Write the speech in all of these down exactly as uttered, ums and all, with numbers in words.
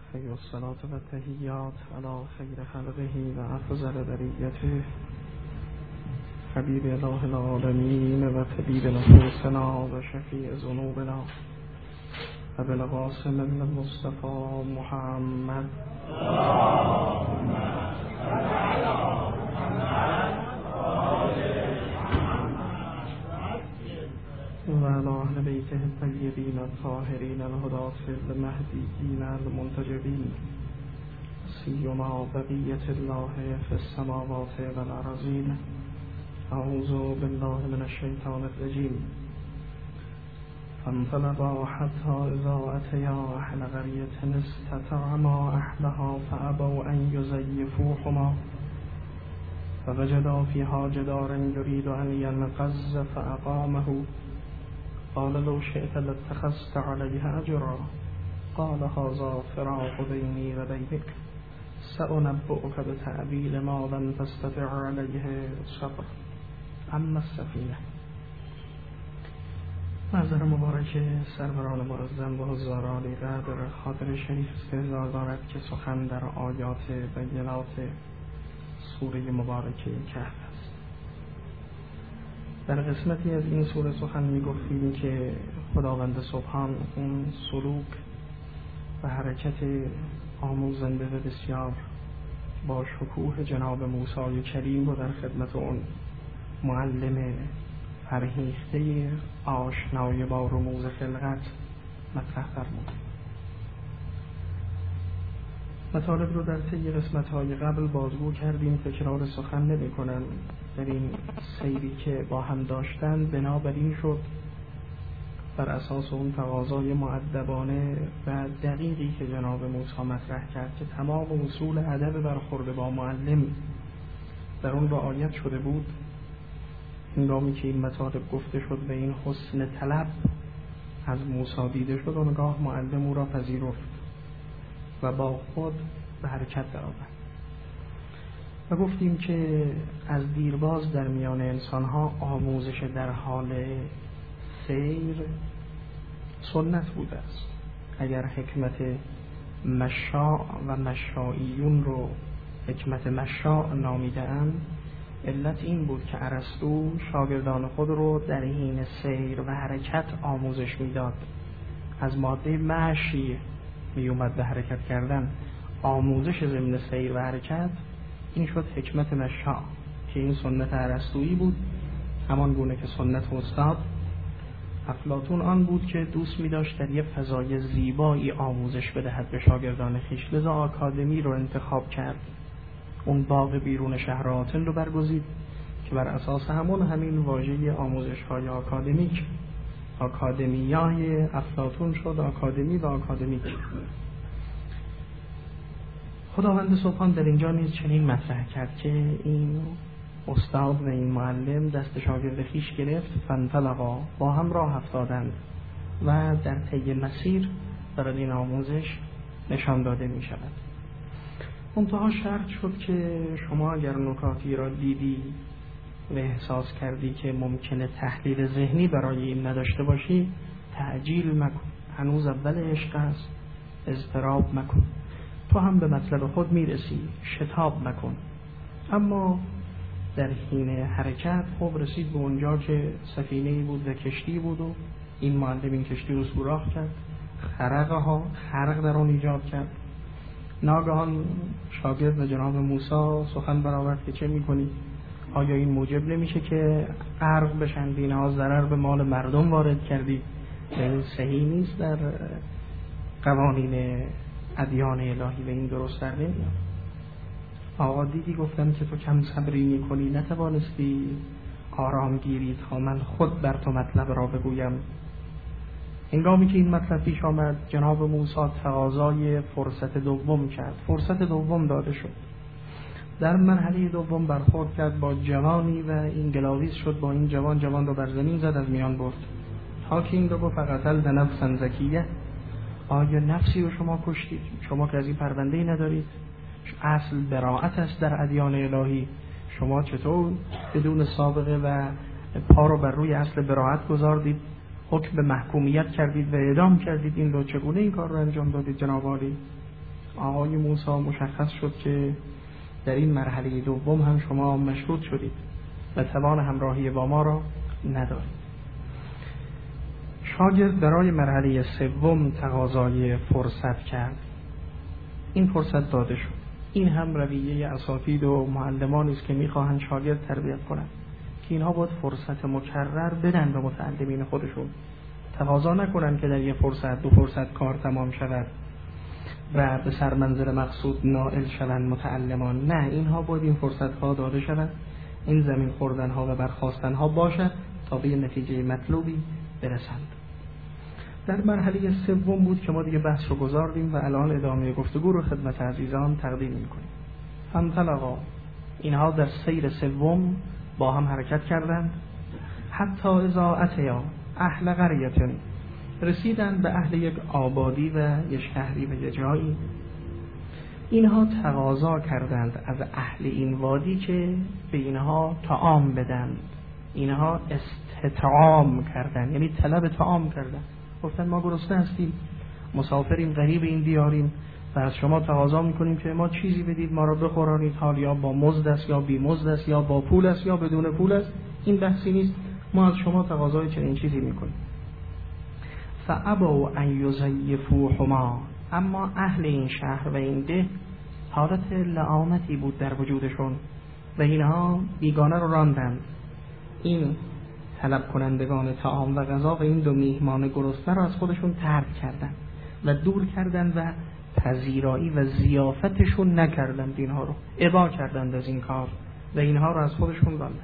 خیر الصلاة و التحیات علی خیر خلقه و افضل بریته حبیب الله العالمین و طبیب نفوسنا و شفیع ذنوبنا و بالقاسم المصطفى محمد و علی اهل بیته الطیبین الطاهرین الهداة المهدیین المنتجبین سیما بقیة الله فی السماوات والارضین. اعوذ بالله من الشیطان الرجیم. فانطلقا حتی اذا اتیا اهل قریة استطعما اهلها فابوا ان یضیفوهما فوجدا فیها جدارا یرید ان ینقض فاقامه قال لو شئت لاتخذت عليه اجرا قال هذا فراق بینی و بینک سأنبئك بتأویل ما لم تستطع علیه صبر. اما السفینه. منظر مبارک سروران معظم و حضاران قدر خاطر شریف استحضار دارد که سخن در آیات بینات سوره مبارکه کهف است. در قسمتی از این سوره سخن می گفتیم که خداوند سبحان اون سلوک و حرکت آموزنده و بسیار با شکوه جناب موسی کریم رو در خدمت اون معلم فرهیخته آشنای با رموز خلقت مطرح فرمود. مطالب رو در طی قسمت‌های قبل بازگو کردیم، تکرار سخن نمی‌کنم. در این سیری که با هم داشتن بنابراین شد بر اساس اون تقاضای مؤدبانه و دقیقی که جناب موسی مطرح کرد که تمام اصول ادب برخورد با معلم در اون رعایت شده بود، هنگامی که این مطالب گفته شد و این حسن طلب از موسی دیده شد، آنگاه معلم او را پذیرفت و با خود به حرکت درآمد. و گفتیم که از دیرباز در میان انسانها آموزش در حال سیر سنت بوده است. اگر حکمت مشاع و مشاعیون رو حکمت مشاع نامیده‌اند، علت این بود که ارسطو شاگردان خود رو در حین سیر و حرکت آموزش میداد. از ماده مشی می اومد به حرکت کردن، آموزش ضمن سیر و حرکت، این شد حکمت مشاع که این سنت ارسطویی بود. همان گونه که سنت استاد افلاطون آن بود که دوست می داشت در یه فضای زیبایی آموزش بدهد به شاگردان خویش، لذا آکادمی رو انتخاب کرد. اون باغ بیرون شهر آتن رو برگزید که بر اساس همون همین واژه آموزش‌های آکادمیک آکادمیای افلاطون شد آکادمی و آکادمیک. خداوند سبحان در اینجا نیز چنین مطرح کرد که این استاد و این معلم دست شاگرد خویش گرفت، فانطلقا، با هم راه افتادند و در طی مسیر برای این آموزش نشان داده می شود. منتها شرط شد که شما اگر نکاتی را دیدی و احساس کردی که ممکنه تحلیل ذهنی برای این نداشته باشی، تعجیل مکن. هنوز اول عشق است، اضطراب مکن. تو هم به مطلب خود میرسی، شتاب مکن. اما در حین حرکت خب رسید به اونجا که سفینه‌ای بود و کشتی بود و این معلم این کشتی رو سوراخ کرد، خرقها خرق در اون ایجاد کرد. ناگهان شاگرد و جناب موسی سخن برآورد که چه میکنی؟ آیا این موجب نمیشه که غرق بشن؟ بینها ضرر به مال مردم وارد کردی؟ این صحیح نیست در قوانین ادیان الهی و این درست در نمیاد. آقا دیدی گفتم که تو کم صبری میکنی، نتوانستی آرام گیری تا من خود بر تو مطلب را بگویم. هنگامی که این مطلب پیش آمد، جناب موسی تقاضای فرصت دوم کرد. فرصت دوم داده شد. در مرحله دوم برخورد کرد با جوانی و این گلاویز شد با این جوان. جوان رو بر زمین زد، از میان برد. تا که این دو فقتل نفسا زکیه، آیا نفسی رو شما کشتید؟ شما که از این پرونده‌ای ندارید؟ اصل براءت است در ادیان الهی. شما چطور بدون سابقه و پا رو بر روی اصل براءت گذاردید، حکم به محکومیت کردید و اعدام کردید؟ این رو چگونه این کار رو انجام دادید جناب عالی؟ آقای موسی مشخص شد که در این مرحله دوم هم شما مشروط شدید و توان همراهی با ما را ندارید. شاگرد برای مرحله سوم تقاضای فرصت کرد. این فرصت داده شد. این هم رویه اساتید و معلمانی است که میخواهند شاگرد تربیت کنند که اینها باید فرصت مکرر بدن به متعلمین خودشون. تقاضا نکنند که در یک فرصت دو فرصت کار تمام شود و به سرمنزل مقصود نائل شوند متعلمان. نه، اینها باید این فرصت ها داده شود، این زمین خوردن ها و برخاستن ها باشد تا به نتیجه مطلوبی برسند. در مرحله سوم بود که ما دیگه بحث رو گذاردیم و الان ادامه گفتگو رو خدمت عزیزان تقدیم می‌کنیم. فانطلقا، اینها در سیر سوم با هم حرکت کردند. حتی اذا اتیا اهل قریة، رسیدند به اهل یک آبادی و یک شهری و یک جایی. اینها تقاضا کردند از اهل این وادی که به اینها طعام بدند. اینها استطعام کردند، یعنی طلب طعام کردند. گفتن ما گرسنه هستیم، مسافریم، غریب این دیاریم و از شما تقاضا میکنیم که ما چیزی بدید ما را بخورانید، حال یا با مزد است یا بی مزد است یا با پول است یا بدون پول است، این بحثی نیست، ما از شما تقاضای چنین چیزی میکنیم. فابوا ان یضیفوهما، اما اهل این شهر و این ده حالت لعامتی بود در وجودشون و اینها بیگانه رو راندند. این طلب کنندگان طعام و غذا و این دو میهمان گرسنه را از خودشون ترک کردند و دور کردند و پذیرایی و ضیافتشون نکردند، اینها رو ابا کردند از این کار و اینها را از خودشون راندند.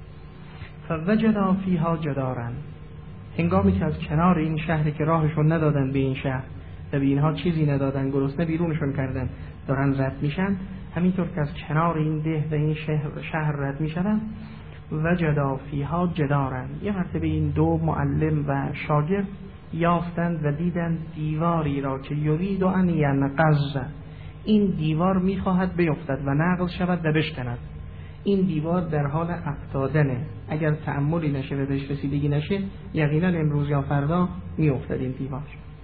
فوجدا فیها جدارا، هنگامی که از کنار این شهری که راهشون ندادن به این شهر و به اینها چیزی ندادن، گرسنه بیرونشون کردن، دارن رد میشن، همینطور که از کنار این ده و این شهر, شهر رد میشن، وجدا فیها جدارن، یه مرتبه این دو معلم و شاگرد یافتند و دیدند دیواری را که یرید ان ینقض، این دیوار میخواهد بیفتد و نقض شود و بشکند. این دیوار در حال افتادنه، اگر تأملی نشه و بهش رسیدگی نشه یقینا امروز یا فردا میافتد این دیوار.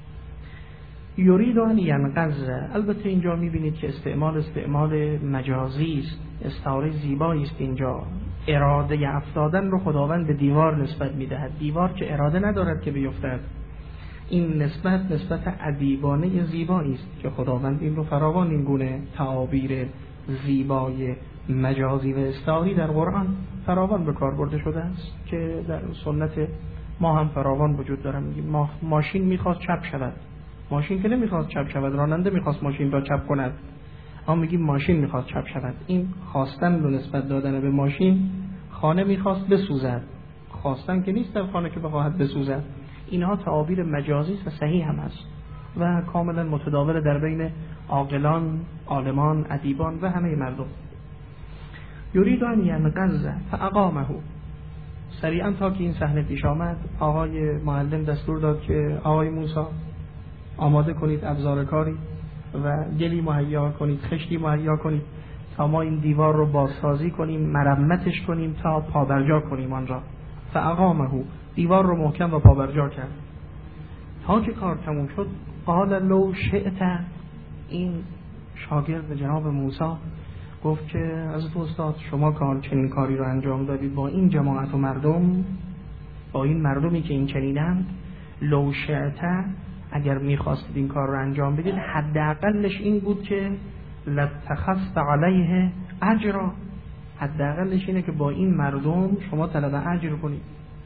یرید ان ینقض، البته اینجا میبینید که استعمال استعمال مجازی است، استعاره زیبایی است. اینجا اراده افتادن رو خداوند به دیوار نسبت میدهد، دیوار که اراده ندارد که بیفتد. این نسبت نسبت ادیبانه زیبایی است که خداوند این رو فراوان این گونه تعابیر زیبای مجازی و استعاری در قرآن فراوان به کار برده شده است که در سنت ما هم فراوان وجود داره. میگیم ما ماشین میخواست چپ شود، ماشین که نمیخواست چپ شود، راننده میخواست ماشین را چپ کند، اما میگیم ماشین میخواست چپ شود. این خواستن رو نسبت دادن به ماشین. خانه میخواست بسوزد، خواستن که نیست در خانه که بخواهد بسوزد. اینها تعابیر مجازی است و صحیح هم است و کاملا متداول در بین عاقلان، عالمان، ادیبان و همه مردم. یرید ان ینقض فاقامه، سریعا تا که این صحنه پیش آمد آقای معلم دستور داد که آقای موسی آماده کنید ابزار کاری و گلی مهیا کنید، خشتی مهیا کنید تا ما این دیوار رو بازسازی کنیم، مرمتش کنیم تا پابرجا کنیم آن را. فاقامه، دیوار رو محکم و پابرجا کرد. تا که کار تموم شد قال لو شئت، این شاگرد جناب موسی گفت که از استاد شما کار چنین کاری رو انجام دادید با این جماعت و مردم، با این مردمی که این چنینند، لو شئت، اگر میخواستید این کار رو انجام بدید حداقلش این بود که لاتخذت علیه اجرا، حداقلش اینه که با این مردم شما طلب اجر کنید.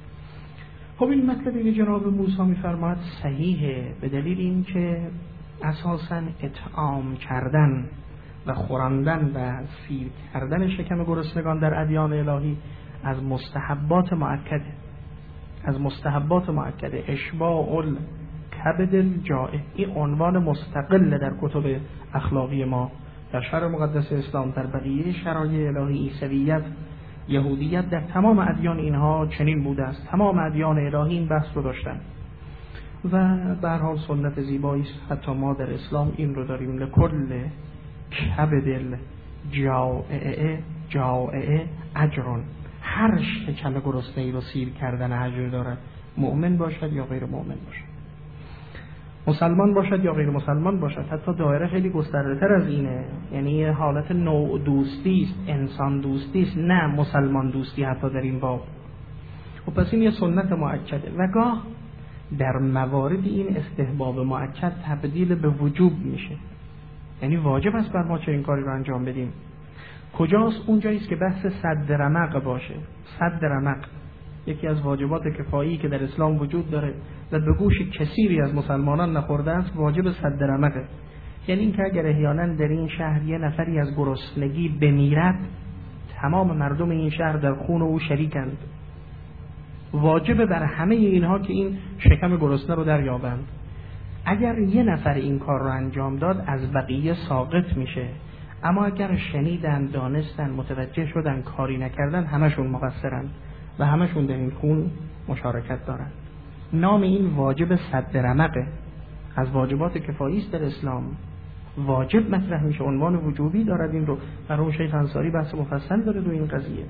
خب این مطلبی که جناب موسی میفرماید صحیحه، به دلیل این که اساساً اطعام کردن و خوراندن و سیر کردن شکم گرسنگان در ادیان الهی از مستحبات مؤکده، از مستحبات مؤکده. اشباع الکبد الجائع، این عنوان مستقل در کتب اخلاقی ما در شرع مقدس اسلام، در بقیه شرایع الهی، عیسویت، یهودیت، در تمام ادیان اینها چنین بوده است. تمام ادیان الهی این بحث رو داشتن و به هر حال سنت زیبایی است. حتی ما در اسلام این رو داریم، لکل کبد الجائع جائع اجرون، هر شکم گرسنه‌ای رو سیر کردن اجر دارد، مؤمن باشد یا غیر مؤمن باشد. مسلمان باشد یا غیر مسلمان باشد، حتی دایره خیلی گسترده تر از اینه، یعنی حالت نوع دوستی است، انسان دوستی است، نه مسلمان دوستی حتی در این باب. و پس این یه سنت مؤکده و گاه در موارد این استحباب مؤکد تبدیل به وجوب میشه، یعنی واجب است بر ما چه این کاری رو انجام بدیم. کجاست؟ اونجایی است که بحث سد رمق باشه. سد رمق یکی از واجبات کفایی که در اسلام وجود داره و به گوش کثیری از مسلمانان نخورده است، واجب سد رمقه. یعنی اینکه اگر احیانا در این شهر یه نفری از گرسنگی بمیرد، تمام مردم این شهر در خون او شریکند. واجب بر همه اینها که این شکم گرسنه رو دریابند. اگر یه نفر این کار رو انجام داد از بقیه ساقط میشه، اما اگر شنیدن، دانستن، متوجه شدن، کاری نکردن، همشون مقصرن و همشون در این خون مشارکت دارن. نام این واجب سد رمقه، از واجبات کفایی است در اسلام. واجب مطرح میشه، عنوان وجوبی دارد. این رو برای شیخ انصاری بحث مفصل داره دو این قضیه.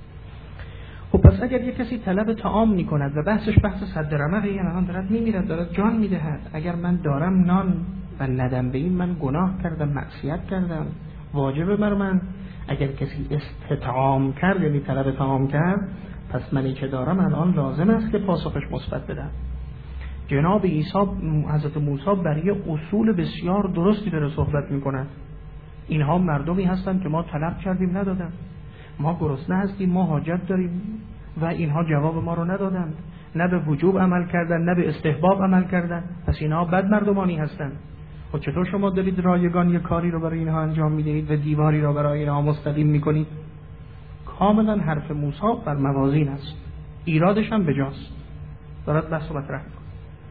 خب پس اگر یک کسی طلب طعام میکند و بحثش بحث صد رمقه، یعنی الان دارد میمیرد، دارد جان میدهد، اگر من دارم نان و ندم به این، من گناه کردم، معصیت کردم، واجبه بر من. اگر کسی استطعام کرد، یعنی طلب طعام کرد، پس منی که دارم الان لازم است که پاسخش مثبت بدم. جناب عیسی، حضرت موسی برای اصول بسیار درستی داره صحبت میکند. اینها مردمی هستند که ما طلب کردیم ندادن، ما گرسنه هستیم، ما حاجت داریم و اینها جواب ما رو ندادند، نه به وجوب عمل کردن نه به استحباب عمل کردن، پس اینها بد مردمانی هستند. و چطور شما دارید رایگان یک کاری رو برای اینها انجام میدهید و دیواری رو برای اینها مستقیم میکنید؟ کاملا حرف موسی بر موازین است، ایرادش هم بجاست، دارد بحث و مطرح میکنه.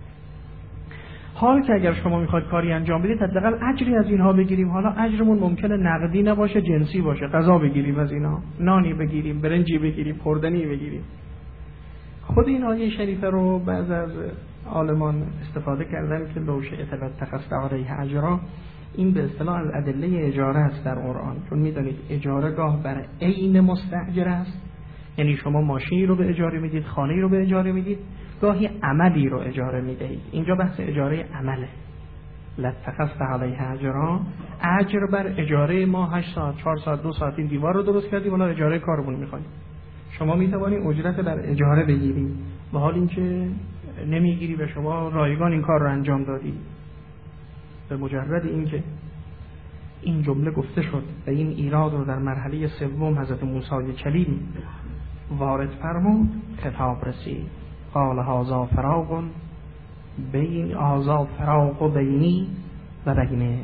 حال که اگر شما میخواید کاری انجام بدید، حداقل اجری از اینها بگیریم. حالا اجرمون ممکنه نقدی نباشه، جنسی باشه، غذا بگیریم از اینها، نانی بگیریم، برنجی بگیریم، خوردنی بگیریم. خود این آیه شریفه رو بعض از عالمان استفاده کردن که لو شئت لاتخذت علیه اجرا. این به اصطلاح از ادله اجاره است در قرآن، چون میدونید اجاره گاه بر عین مستاجر است، یعنی شما ماشینی رو به اجاره میدید، خانه‌ای رو به اجاره میدید، گاهی عملی رو اجاره میدهید. اینجا بحث اجاره عمله. لاتخذت علیه اجرا، اجر بر اجاره ما هشت ساعت، چهار ساعت، دو ساعت این دیوار رو درست کردیم، حالا اجاره کارمون میخوایم. شما میتوانید اجرت بر اجاره بگیرید، با حال اینکه نمیگیری و شما رایگان این کار رو انجام دادی. به مجرد اینکه این جمله گفته شد و این ایراد رو در مرحله سوم حضرت موسی کلیم وارد فرمود، خطاب رسید. قال هذا فراق بین هذا فراق بینی و بینک.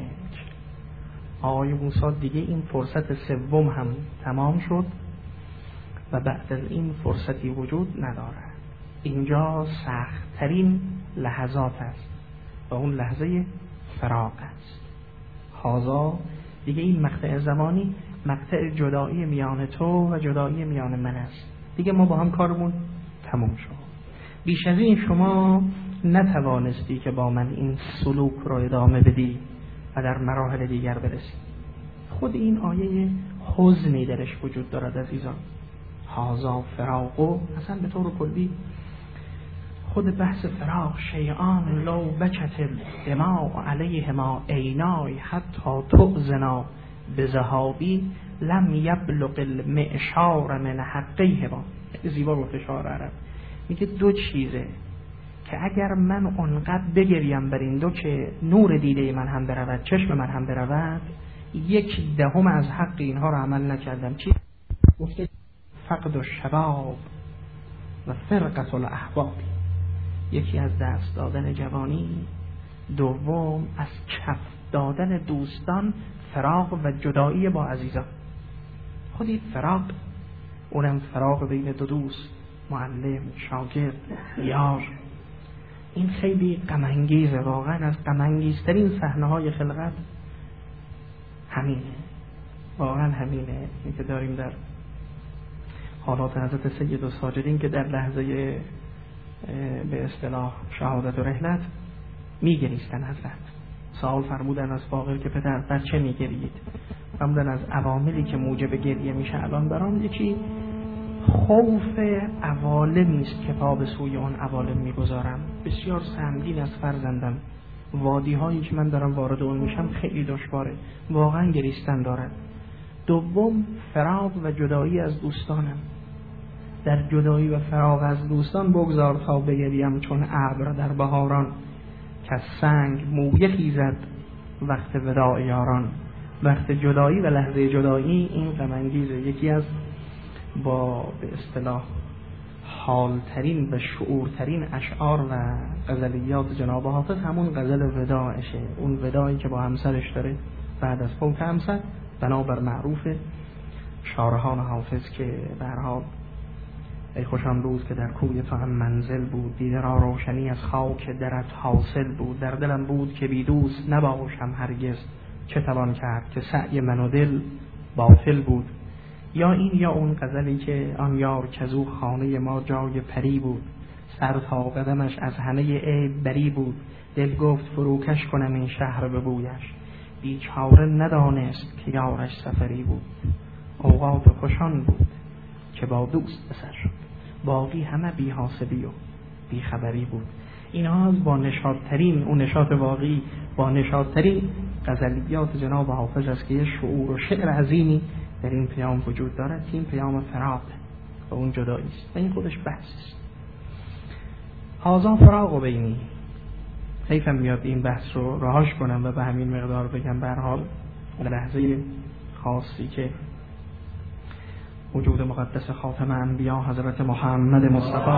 آقای موسی دیگه این فرصت سوم هم تمام شد و بعد از این فرصتی وجود نداره. اینجا سخت ترین لحظات است و اون لحظه فراق است. هذا دیگه این مقطع زمانی مقطع جدایی میان تو و جدایی میان من است. دیگه ما با هم کارمون تموم شد. بیش از این شما نتوانستی که با من این سلوک رو ادامه بدی و در مراحل دیگر برسی. خود این آیه حزنی درش وجود دارد عزیزان. هذا فراق، اصلا به طور کلی خود بحث فراق، شیئان لو بچت الدماء علیهما عینای حتی تؤذنا بذهابی لم یبلغ المعشار من حقیهما. زیبا گفته شاعر عرب، میگه دو چیزه که اگر من اونقدر بگریم بر این دو که نور دیده من هم برود، چشم من هم برود، یک دهم از حق اینها رو عمل نکردم. چی؟ گفته فقد الشباب و فرقة الاحباب، یکی از دست دادن جوانی، دوم از کف دادن دوستان، فراق و جدایی با عزیزان. خودی فراق، اونم فراق بین دو دوست، معلم، شاگرد، یار. این خیلی غم انگیزه، واقعا از غم انگیزترین صحنه‌های خلقت همینه، واقعا همینه. این که داریم در حالات حضرت سید الساجدین که در لحظه به اصطلاح شهادت و رحلت میگریستن. حضرت سوال فرمودن از فاقر که پدر بر چه میگرید؟ فرمودن از عواملی که موجب گریه میشه الان برام یکی خوف عوالمی است که پا به سوی آن عوالم میگذارم. بسیار سهمگین از فرزندم وادی هایی که من دارم وارد اون میشم خیلی دشواره، واقعا گریستن دارد. دوم فراق و جدایی از دوستانم. در جدایی و فراق از دوستان بگذار تا بگریم چون ابر در بهاران، که سنگ مویه خیزد وقت وداع یاران. وقت جدایی و لحظه جدایی این غم انگیزه. یکی از با به اصطلاح حالترین و شعورترین اشعار و غزلیات جناب حافظ همون غزل وداعشه، اون وداعی که با همسرش داره بعد از فوت همسر، بنابر معروف شارحان حافظ که به هر حال ای خوش آن روز که در کوی تو هم منزل بود، دیده را روشنی از خاک درت حاصل بود، در دلم بود که بی دوست نباشم هرگز، چه توان کرد که سعی من و دل باطل بود. یا این یا اون غزلی که آن یار کزو خانه ما جای پری بود، سر تا قدمش از همه عیب بری بود، دل گفت فروکش کنم این شهر به بویش، بیچاره ندانست که یارش سفری بود. اوقات خوشان بود که با دوست بسر شد، باقی همه بی حاسبی و بی خبری بود. اینها از با نشاطترین، اون نشاط واقعی با نشاطترین غزلیات جناب حافظ است که یه شعور و شعر عظیمی در این پیام وجود دارد. این پیام فراق و اون جدایی است و این خودش بحث است. هازا فراق و بینی، حیفم میاد این بحث رو رهاش کنم و به همین مقدار بگم. به هر حال لحظه خاصی که وجود مقدس خاتم انبیا حضرت محمد مصطفی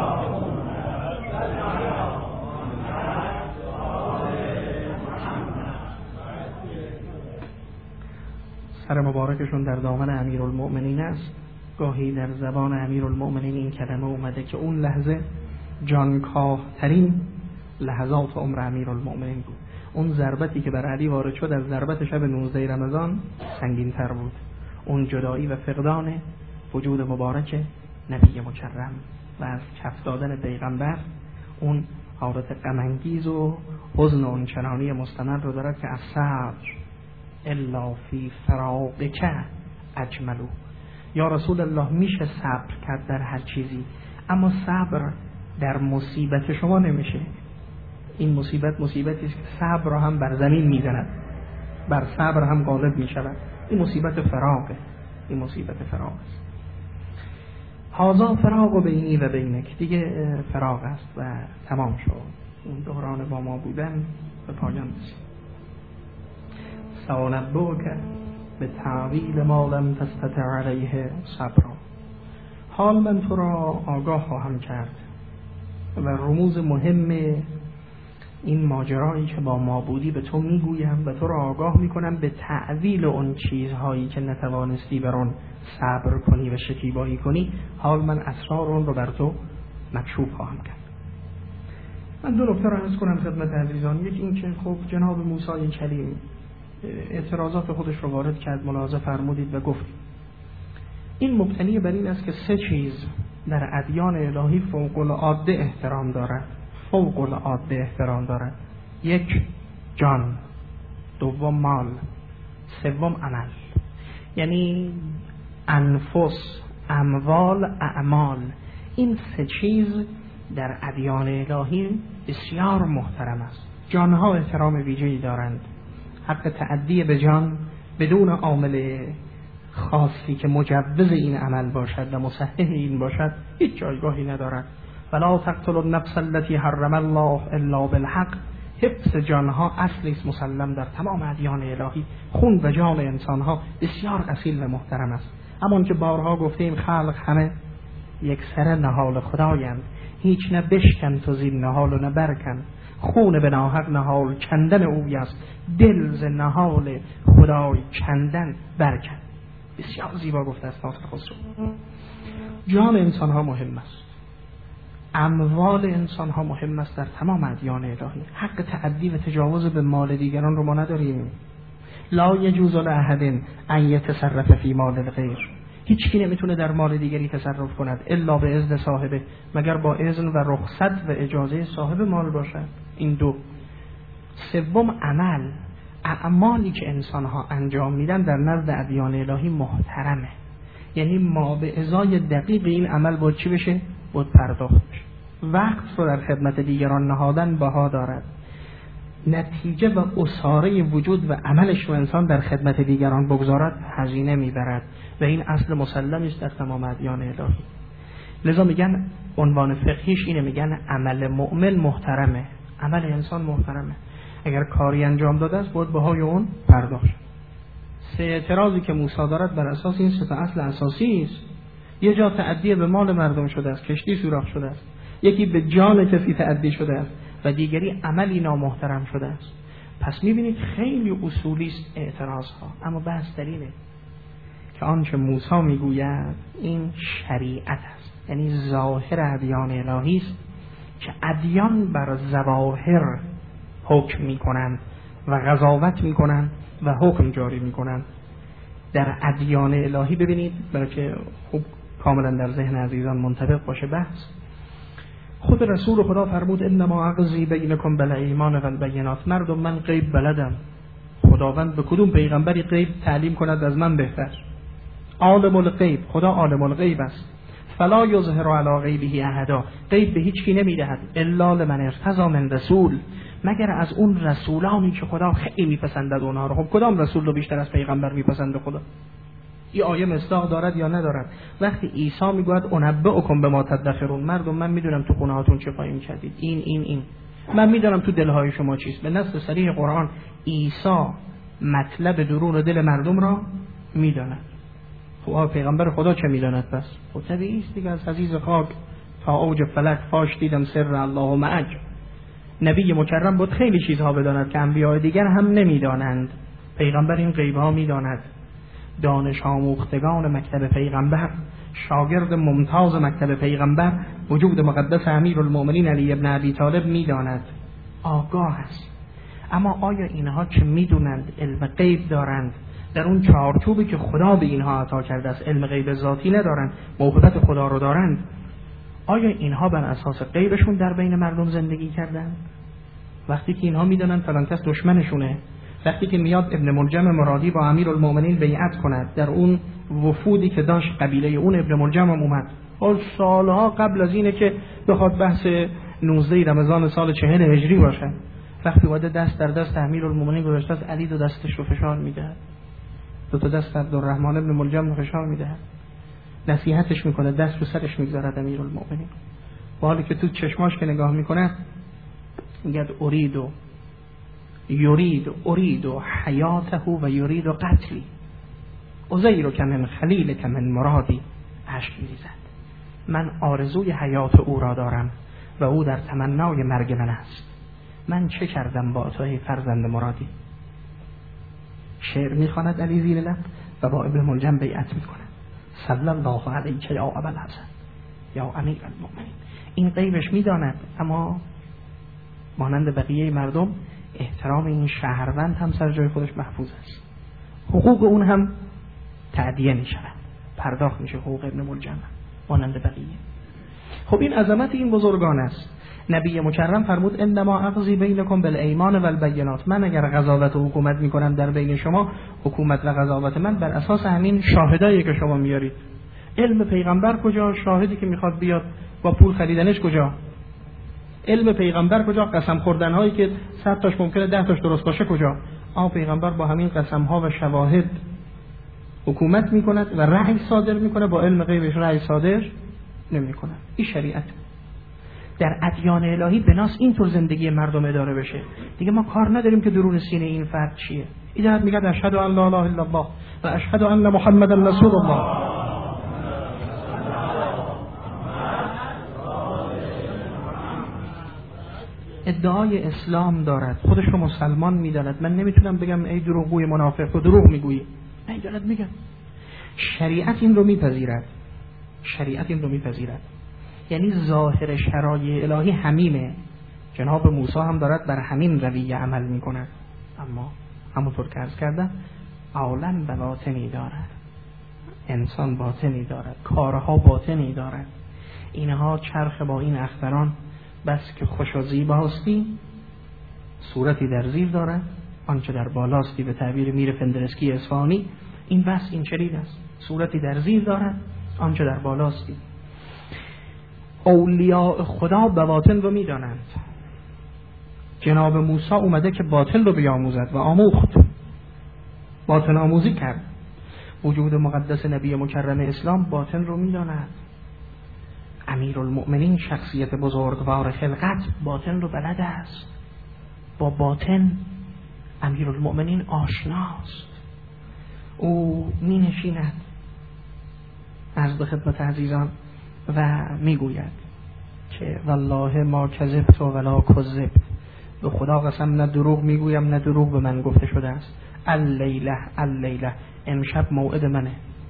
سر مبارکشون در دامن امیرالمؤمنین است. گاهی در زبان امیرالمؤمنین این کلمه اومده که اون لحظه جانکاه ترین لحظات عمر امیرالمؤمنین بود. اون ضربتی که بر علی وارد شد از ضربت شب نوزده رمضان سنگین تر بود. اون جدایی و فقدان وجود مبارک نبی مکرم و از کف دادن پیغمبر، اون حالت غم انگیز و حزن و اونچنانی مستمر رو دارد که از صبر الا فی فراقک اجملو. یا رسول الله میشه صبر کرد در هر چیزی، اما صبر در مصیبت شما نمیشه. این مصیبت مصیبتی است که صبر رو هم بر زمین میزند، بر صبر هم غالب میشود. این مصیبت فراقه، این مصیبت فراق است. هازا فراق و بینی و بینک، دیگه فراق است و تمام شد. اون دوران با ما بودن به پایان رسید. سأنبئک به تعویل ما لم تستطع علیه صبرا. حال من تو را آگاه خواهم کرد و رموز مهم این ماجرایی که با ما بودی به تو میگویم و تو را آگاه میکنم به تعویل اون چیزهایی که نتوانستی بر اون صبر کنی و شکیبایی کنی. حال من اسرار اون رو بر تو مکشوف خواهم کرد. من دو نکته را عرض کنم خدمت عزیزان. یک این که خب جناب موسی کلیم اعتراضات خودش رو وارد کرد، ملاحظه فرمودید و گفت این مبتنی بر این است که سه چیز در ادیان الهی فوق العاده احترام دارد، فوق العاده احترام دارد. یک جان، دوم مال، سوم عمل. یعنی انفس، اموال، اعمال، این سه چیز در ادیان الهی بسیار محترم است. جانها احترام ویژه‌ای دارند. حق تعدی به جان بدون عامل خاصی که مجوز این عمل باشد و مصحح این باشد هیچ جایگاهی ندارد. ولا تقتلوا النفس التي حرم الله الا بالحق. حفظ جانها اصلی است مسلم در تمام ادیان الهی. خون و جان انسانها بسیار اصیل و محترم است. اما که بارها گفتیم خلق همه یک سر نهال خدایند، هیچ نه بشکن تو زین نهال و نه برکن. خون به ناحق نهال کندن اوی است، دل ز نهال خدای کندن برکن. بسیار زیبا گفته است ناصر خسرو. جان انسان ها مهم است، اموال انسان ها مهم است در تمام ادیان الهی. حق تعدی و تجاوز به مال دیگران رو ما نداریم. لا یجوز لاحد ان یتصرف فی مال الغیر. هیچ کی نمیتونه در مال دیگری تصرف کند الا به اذن صاحبه، مگر با اذن و رخصت و اجازه صاحب مال باشد. این دو. سوم عمل، اعمالی که انسان ها انجام میدن در نزد ادیان الهی محترمه. یعنی ما به ازای دقیق این عمل باید چی بشه؟ باید پرداخت بشه. وقت رو در خدمت دیگران نهادن بها دارد. نتیجه و اصاره وجود و عملش رو انسان در خدمت دیگران بگذارد هزینه میبرد و این اصل مسلمی است در تمام ادیان الهی. لذا میگن عنوان فقهیش اینه، میگن عمل مؤمن محترمه، عمل انسان محترمه، اگر کاری انجام داده است باید بهای اون پرداخت. سه اعتراضی که موسی دارد بر اساس این سه اصل اساسی است. یه جا تعدی به مال مردم شده است، کشتی سوراخ شده است، یکی به جان کسی تعدی شده است و دیگری عملی نامحترم شده است. پس میبینید خیلی اصولی است اعتراض ها، اما بحث در اینه که آنچه موسی میگوید این شریعت است، یعنی ظاهر ادیان الهی است که ادیان بر ظواهر حکم میکنند و قضاوت میکنند و حکم جاری میکنند. در ادیان الهی ببینید، برای که خوب کاملا در ذهن عزیزان منطبق باشه بحث، خود رسول خدا فرمود انما اقضی بینکم بالایمان و البینات. مردم من غیب بلدم، خداوند به کدوم پیغمبری غیب تعلیم کند از من بهتر؟ عالم الغیب، خدا عالم الغیب است. فلا یظهر علی غیبه احدا، غیب به هیچ کی نمیدهد الا لمن ارتضی من رسول، مگر از اون رسولانی که خدا خیلی میپسندد اونها رو. خب کدام رسول رو بیشتر از پیغمبر میپسنده خدا؟ این آیه مصداق دارد یا ندارد؟ وقتی عیسی میگوید انبئکم بما تدخرون، مردم من میدونم تو خونه هاتون چه قایم کردید، این این این من میدونم تو دلهای شما چیست. به نص صریح قرآن عیسی مطلب درون دل مردم را میداند. خب پیغمبر خدا چه میداند؟ پس خب طبیعی است دیگه، از عزیز خاک تا اوج فلک فاش دیدم سر الله معج. نبی مکرم بود خیلی چیزها بداند که انبیاء دیگر هم نمیدانند، پیغمبر این غیب ها میداند. دانش آموختگان مکتب پیغمبر، شاگرد ممتاز مکتب پیغمبر، وجود مقدس امیرالمؤمنین علی ابن ابی طالب میداند، آگاه است. اما آیا اینها که میدونند علم غیب دارند، در اون چارچوبی که خدا به اینها عطا کرده است علم غیب ذاتی ندارند، موهبت خدا رو دارند، آیا اینها بر اساس غیبشون در بین مردم زندگی کردند؟ وقتی که اینها میدونن فلان کس دشمنشونه، وقتی که میاد ابن ملجم مرادی با امیرالمؤمنین بیعت کند، در اون وفودی که داشت قبیله اون ابن ملجم هم اومد، حال سالها قبل از اینه که بخواد بحث نوزده رمضان سال چهل هجری باشه، وقتی واده دست در دست امیرالمؤمنین گذاشته است، علی دو دستش رو فشار میده، دو تا دست عبدالرحمن ابن ملجم رو فشار میده، نصیحتش میکنه، دست رو سرش میگذارد امیرالمؤمنین، با حالی که تو چشماش که نگاه میکنه میگه ارید و یرید ارید حیاته و یرید قتلی، عزیر که من خلیل که من مرادی. اشک میریزد، من آرزوی حیات او را دارم و او در تمنای مرگ من است، من چه کردم با توی فرزند مرادی؟ شعر میخواند علی زیر لب و با ابن ملجم بیعت میکنه، صلی الله علیک یا ابوالحسن یا امیر المؤمنین. این غیبش میداند، اما مانند بقیه مردم احترام این شهروند هم سر جای خودش محفوظ است، حقوق اون هم تعدیه می شود، پرداخت میشه حقوق ابن ملجم مانند بقیه. خب این عظمت این بزرگان است. نبی مکرم فرمود انما اقضی بینکم بالایمان و البینات، من اگر قضاوت و حکومت میکنم در بین شما، حکومت و قضاوت من بر اساس همین شاهدایی که شما میارید. علم پیغمبر کجا؟ شاهدی که میخواد بیاد با پول خریدنش کجا؟ علم پیغمبر کجا؟ قسم خوردن هایی که صد تاش ممکنه ده تاش درست باشه کجا؟ آ پیغمبر با همین قسم ها و شواهد حکومت میکند و رأی صادر میکنه، با علم غیبش رأی صادر نمیکنه. این شریعت. در ادیان الهی بناس اینطور زندگی مردم اداره بشه. دیگه ما کار نداریم که درون سینه این فرد چیه. این میگه اشهد ان لا اله الا الله و اشهد ان محمدا رسول الله. ادعای اسلام دارد، خودش رو مسلمان میداند. من نمیتونم بگم ای دروغگوی منافق تو دروغ میگویی، نه دارد میگم شریعت این رو میپذیرد، شریعت این رو میپذیرد. یعنی ظاهر شرایع الهی همینه. جناب موسی هم دارد بر همین رویه عمل میکند، اما همونطور که عرض کردم عالم باطنی دارد، انسان باطنی دارد، کارها باطنی دارد. اینها چرخ با این اختران بس که خوش و زیباستی صورتی در زیر دارد، آنچه در بالاستی به تعبیر میر فندرسکی اصفهانی این بس این چنین است، صورتی در زیر دارد، آنچه در بالاستی. اولیاء خدا بواطن رو میدانند. جناب موسی اومده که باطل رو بیاموزد و آموخت، باطن آموزی کرد. وجود مقدس نبی مکرم اسلام باطن رو میداند. امیرالمؤمنین شخصیت بزرگوار خلقت باطن رو بلد است، با باطن امیرالمؤمنین آشناست. او می نشیند عرض به خدمت عزیزان و می گوید که والله ما کذبت ولا کذبت، به خدا قسم نه دروغ می گویم نه دروغ به من گفته شده است. اللیله اللیله، امشب موعد منه،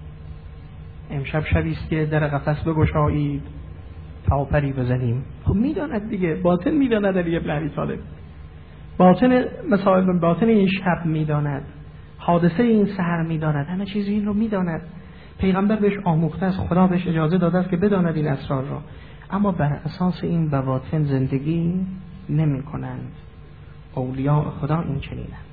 امشب شبیست که در قفس بگشایید تا پری بزنیم. خب میداند دیگه، باطن میداند علی ابن ابی طالب، باطن مصائب باطن این شب میداند، حادثه این سحر میداند، همه چیز این رو میداند. پیغمبر بهش آموخته است، خدا بهش اجازه داده است که بداند این اسرار را، اما بر اساس این بواطن زندگی نمی کنند. اولیاء خدا این چنینند.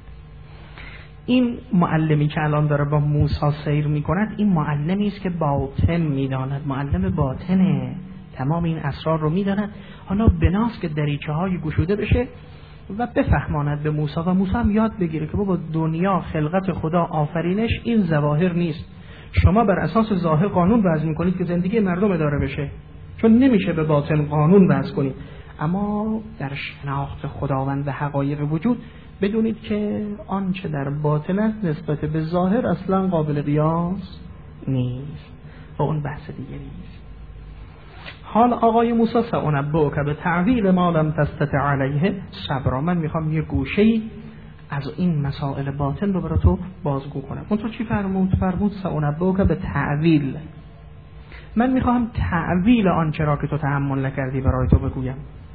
این معلمی که الان داره با موسی سیر می کند، این معلمی است که باطن می داند، معلم باطنه، تمام این اسرار رو می داند. حالا بناست که دریچه های گشوده بشه و بفهماند به موسی و موسی هم یاد بگیره که بابا دنیا خلقت خدا آفرینش این ظواهر نیست، شما بر اساس ظاهر قانون وضع می کنید که زندگی مردم اداره بشه، چون نمیشه به باطن قانون وضع کنید. اما در شناخت خداوند و حقایق وجود بدونید که آنچه در باطن است نسبت به ظاهر اصلا قابل قیاس نیست و اون بحث دیگری است. حال آقای موسی سأنبئک به تعویل ما لم تستطع علیه صبرا، من میخوام یه گوشه‌ای از این مسائل باطن رو برای تو بازگو کنم. اون تو چی فرمود؟ فرمود سأنبئک به تعویل، من میخوام تعویل آنچه را که تو تحمل نکردی برای تو بگویم.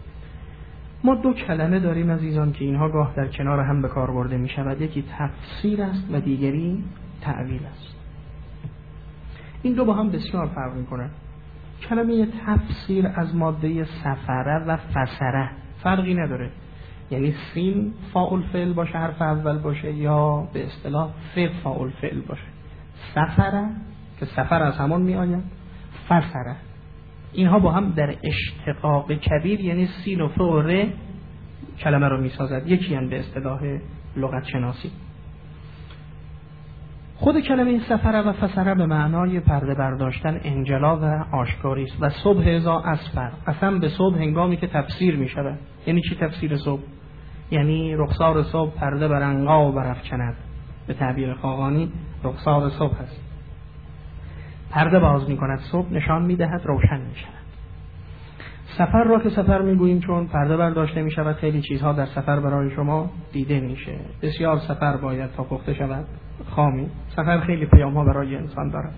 ما دو کلمه داریم عزیزان که اینها گاه در کنار هم به کار برده می شود، یکی تفسیر است و دیگری تعویل است. این دو با هم بسیار فرق می کنند. کلمه تفسیر از ماده سفره و فسره فرقی نداره، یعنی سین فاعل فعل باشه، حرف اول باشه، یا به اصطلاح ف فاعل فعل باشه. سفره که سفر از همون می آید، فسره، اینها با هم در اشتقاق کبیر یعنی سین و ف و ر کلمه رو می سازد، یکی هم به اصطلاح لغت شناسی. خود کلمه سفره و فسره به معنای پرده برداشتن، انجلا و آشکاری است. و صبح اذا اسفر، قسم به صبح هنگامی که تفسیر می شود. یعنی چی تفسیر صبح؟ یعنی رخسار صبح پرده بر عنقا و برافکند، به تعبیر خاقانی رخسار صبح است، پرده باز می کند، صبح نشان می دهد، روشن می شود. سفر را که سفر می گوییم چون پرده برداشته می شود، خیلی چیزها در سفر برای شما دیده میشه، بسیار سفر باید تا پخته شود خامی، سفر خیلی پیام ها برای انسان دارد.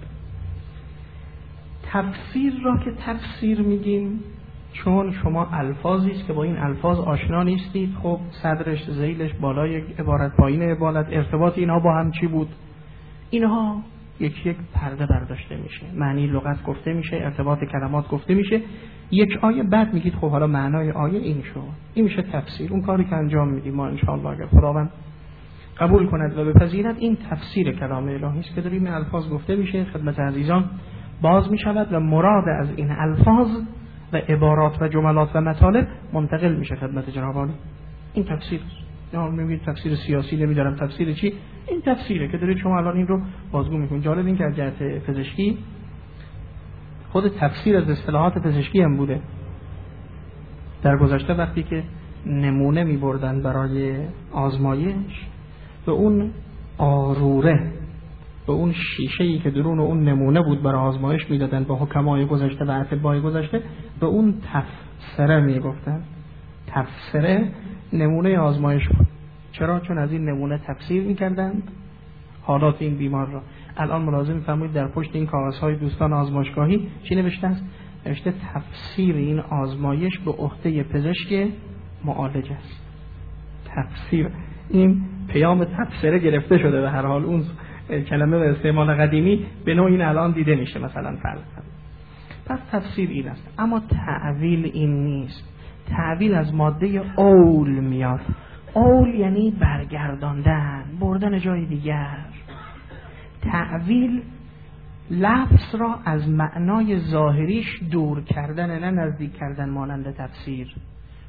تفسیر را که تفسیر میگیم چون شما الفاظی است که با این الفاظ آشنا نیستید، خب صدرش، ذیلش، بالای عبارت، پایین عبارت، ارتباط اینها با هم چی بود، اینها یک یک پرده برداشته میشه، معنی لغت گفته میشه، ارتباط کلمات گفته میشه، یک آیه بعد میگید خب حالا معنای آیه این شد، این میشه تفسیر. اون کاری که انجام میدیم ما انشاءالله اگر خداوند قبول کند و بپذیرد، این تفسیر کلام الهی است که در این الفاظ گفته میشه، خدمت عزیزان باز میشود و مراد از این الفاظ و عبارات و جملات و مطالب منتقل میشه خدمت جناب عالی. این تفسیر است. یا میگید تفسیر سیاسی، نمیدارم تفسیر چی، این تفسیره که دارید شما الان این رو بازگو میکنید. جالب این که از جهت پزشکی خود تفسیر از اصطلاحات پزشکی هم بوده. در گذشته وقتی که نمونه میبردن برای آزمایش، به اون آروره، به اون شیشه‌ای که درون اون نمونه بود برای آزمایش میدادن با حکمای گذشته و اطباء گذشته، به اون تفسره میگفتن. تفسره نمونه آزمایش بود. چرا؟ چون از این نمونه تفسیر میکردن حالات این بیمار را. الان ملاحظه می‌فرمایید در پشت این کاغذهای دوستان آزمایشگاهی چی نوشته است؟ نوشته تفسیر این آزمایش به عهده پزشک معالج است. تفسیر، این پیام تفسیره گرفته شده به هر حال، اون کلمه به استعمال قدیمی به نوع این الان دیده میشه مثلا فرض. پس تفسیر این است، اما تعویل این نیست. تعویل از ماده اول میاد. اول یعنی برگرداندن، بردن جای دیگر. تعویل لفظ را از معنای ظاهریش دور کردن، نه نزدیک کردن مانند تفسیر.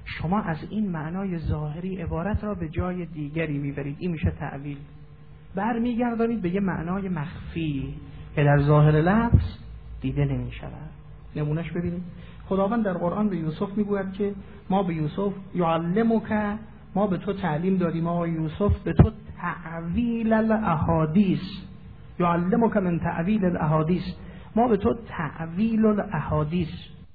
شما از این معنای ظاهری عبارت را به جای دیگری میبرید، این میشه تأویل. برمیگردانید به یه معنای مخفی که در ظاهر لفظ دیده نمیشود. نمونهش ببینید، خداوند در قرآن به یوسف میگوید که ما به یوسف یعلمک، ما به تو تعلیم دادیم، ما یوسف به تو تعویل الاحادیث، یعلمک من تعویل الاحادیث، ما به تو تعویل الاحادیث.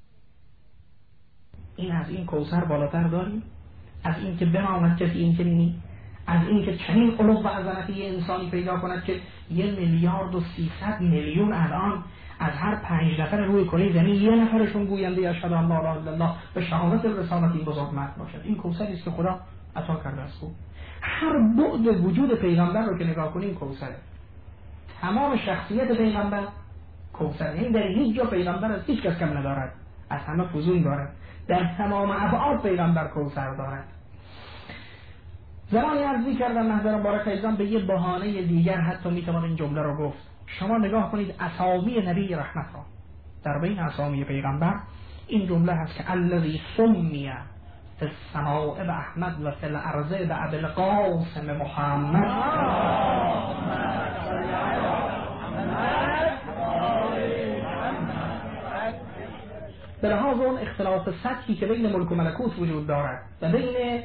این از این کوثر بالاتر داریم؟ از این که بماند کسی این چنینی؟ از این که چنین علو و عظمتی یه انسانی پیدا کند که یه میلیارد و سیصد میلیون الان از هر پنج نفر روی کره زمین یه نفرشون گوینده اشهد ان لا اله الا الله به شهادت رسالت این بزرگ مرد باشد. این کوثری است که خدا عطا کرده است. او هر بعد وجود پیغمبر رو که نگاه کنیم کوثره. تمام شخصیت پیغمبر کوثر، این در هیچ جا پیغمبر از هیچ کس کم ندارد، از همه فزون دارد. در تمام ابعاد پیغمبر کوثر دارد. زمانی عرضی کردم محضر مبارک ایزان به یه بهانه دیگر حتی میتوان این جمله رو گفت. شما نگاه کنید اسامی نبی رحمت را، در بین اسامی پیغمبر این جمله هست که الذی سمی فی السماء باحمد و فی الارض بابی القاسم محمد. به لحاظ اون اختلاف سطحی که بین ملک و ملکوت وجود دارد و بین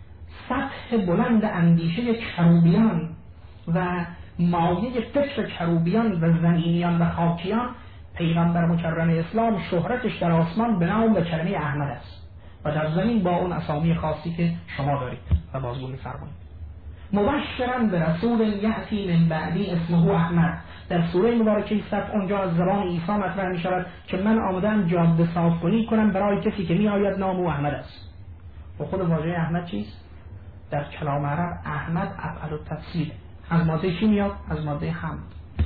سطح بلند اندیشه کروبیان و مایه فکر کروبیان و زمینیان و خاکیان، پیغمبر مکرم اسلام شهرتش در آسمان به نام و کلمه احمد است و در زمین با اون اسامی خاصی که شما دارید و بازگو می‌فرمایید. مبشرا به رسول یأتی من بعدی اسمه احمد. در سوره مبارکه صف اونجا از زبان عیسی مطرح می شود که من آمدم جاده صاف کنی کنم برای کسی که می آید نام او احمد است. و خود واژه احمد چیست؟ در کلام عرب احمد افعل التفصیل، از ماده چی میاد؟ از ماده حمد.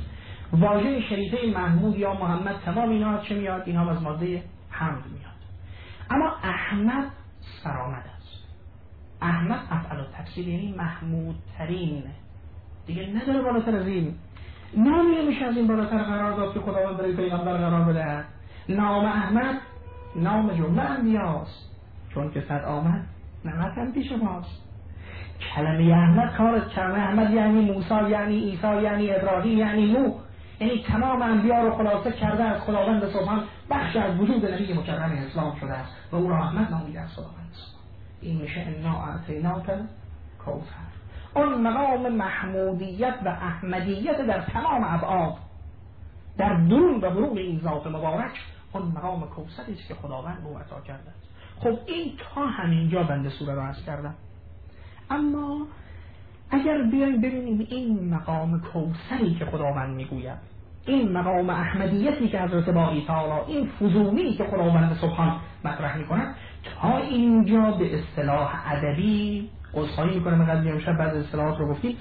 واژه شریفه محمود یا محمد تمام اینا چه میاد؟ اینا از ماده حمد میاد. اما احمد سرآمد است. احمد افعل التفصیل یعنی محمود ترین، دیگه نداره بالاتر از این. نامی نمیشه از این بالاتر قرار داد که خداوند برای پیغمبر قرار بده. نام احمد نام جمله انبیاست، چون که صد آمد نمتن پیش ماست. کلمه احمد کار کلمه احمد یعنی موسی، یعنی عیسی، یعنی ابراهیم، یعنی نوح، یعنی تمام انبیا رو خلاصه کرده از خداوند سبحان، بخش از وجود نبی مکرم اسلام شده است و او را احمد نامیده است خداوند. این میشه انا اعطیناک کوثر. اون مقام محمودیت و احمدیت در تمام ابعاد، در درون و برون این ذات مبارک، اون مقام کوثری است که خداوند به او عطا کرده است. خب این تا همینجا بنده سوره را عرض کردم. اما اگر بیایم ببینیم این مقام کوثری که خداوند میگوید، این مقام احمدیتی که حضرت باری تعالی، این فزونی که خداوند سبحان مطرح میکند، تا اینجا به اصطلاح ادبی قصهایی میکنه. قبل امشب بعد اصطلاحات رو گفتیم.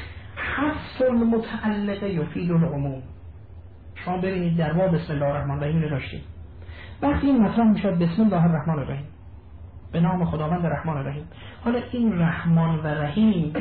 حذف المتعلق یفید العموم. شما ببینید در باب بسم الله الرحمن الرحیم داشتیم، وقتی این مطرح میشد بسم الله الرحمن الرحیم، به نام خداوند رحمان الرحیم. حالا این رحمان و رحیم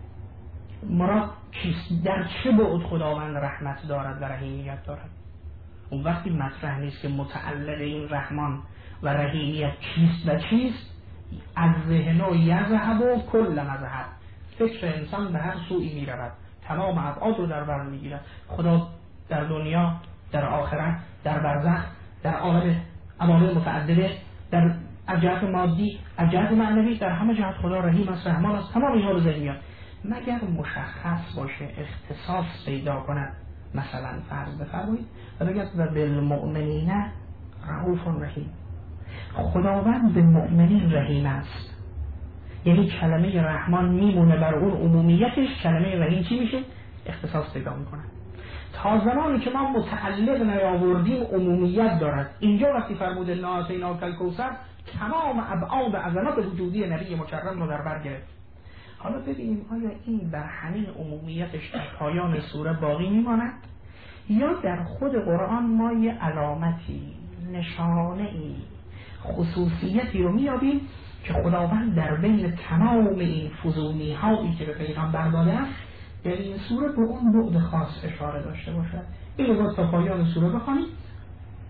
مراد چیست؟ در چه بعد خداوند رحمت دارد و رحیمیت دارد؟ اون وقتی مطرح نیست که متعلق این رحمان و رحیمیت چیست و چیست، از ذهن و یذهب و کل مذهب، فکر انسان به هر سوی می رود، تمام ابعاد رو در بر می گیرد. خدا در دنیا، در آخرت، در برزخ، در عالم عوالم متعدده، در از جهت مادی، از جهت معنوی، در همه جهت خدا رحیم است، رحمان است. تمام اینها به ذهن میاد، مگر مشخص باشه، اختصاص پیدا کند. مثلا فرض بفرمایید و بگید و بالمؤمنین رؤوف رحیم. خداوند به مؤمنین رحیم است، یعنی کلمه رحمان میمونه بر اون عمومیتش، کلمه رحیم چی میشه؟ اختصاص پیدا میکنه. تا زمانی که ما متعلق نیاوردیم عمومیت دارد. اینجا وقتی فرمود انا اعطیناک الکوثر، تمام ابعاد عظمت وجودی نبی مکرم رو در بر گرفت. حالا ببینیم آیا این در همین عمومیتش در پایان سوره باقی میماند یا در خود قرآن ما یه علامتی، نشانه ای، خصوصیتی رو میابیم که خداوند در بین تمام این فزونی هایی که به پیغمبر داده است در این سوره به اون بعد خاص اشاره داشته باشد. این رو تا پایان سوره بخوانید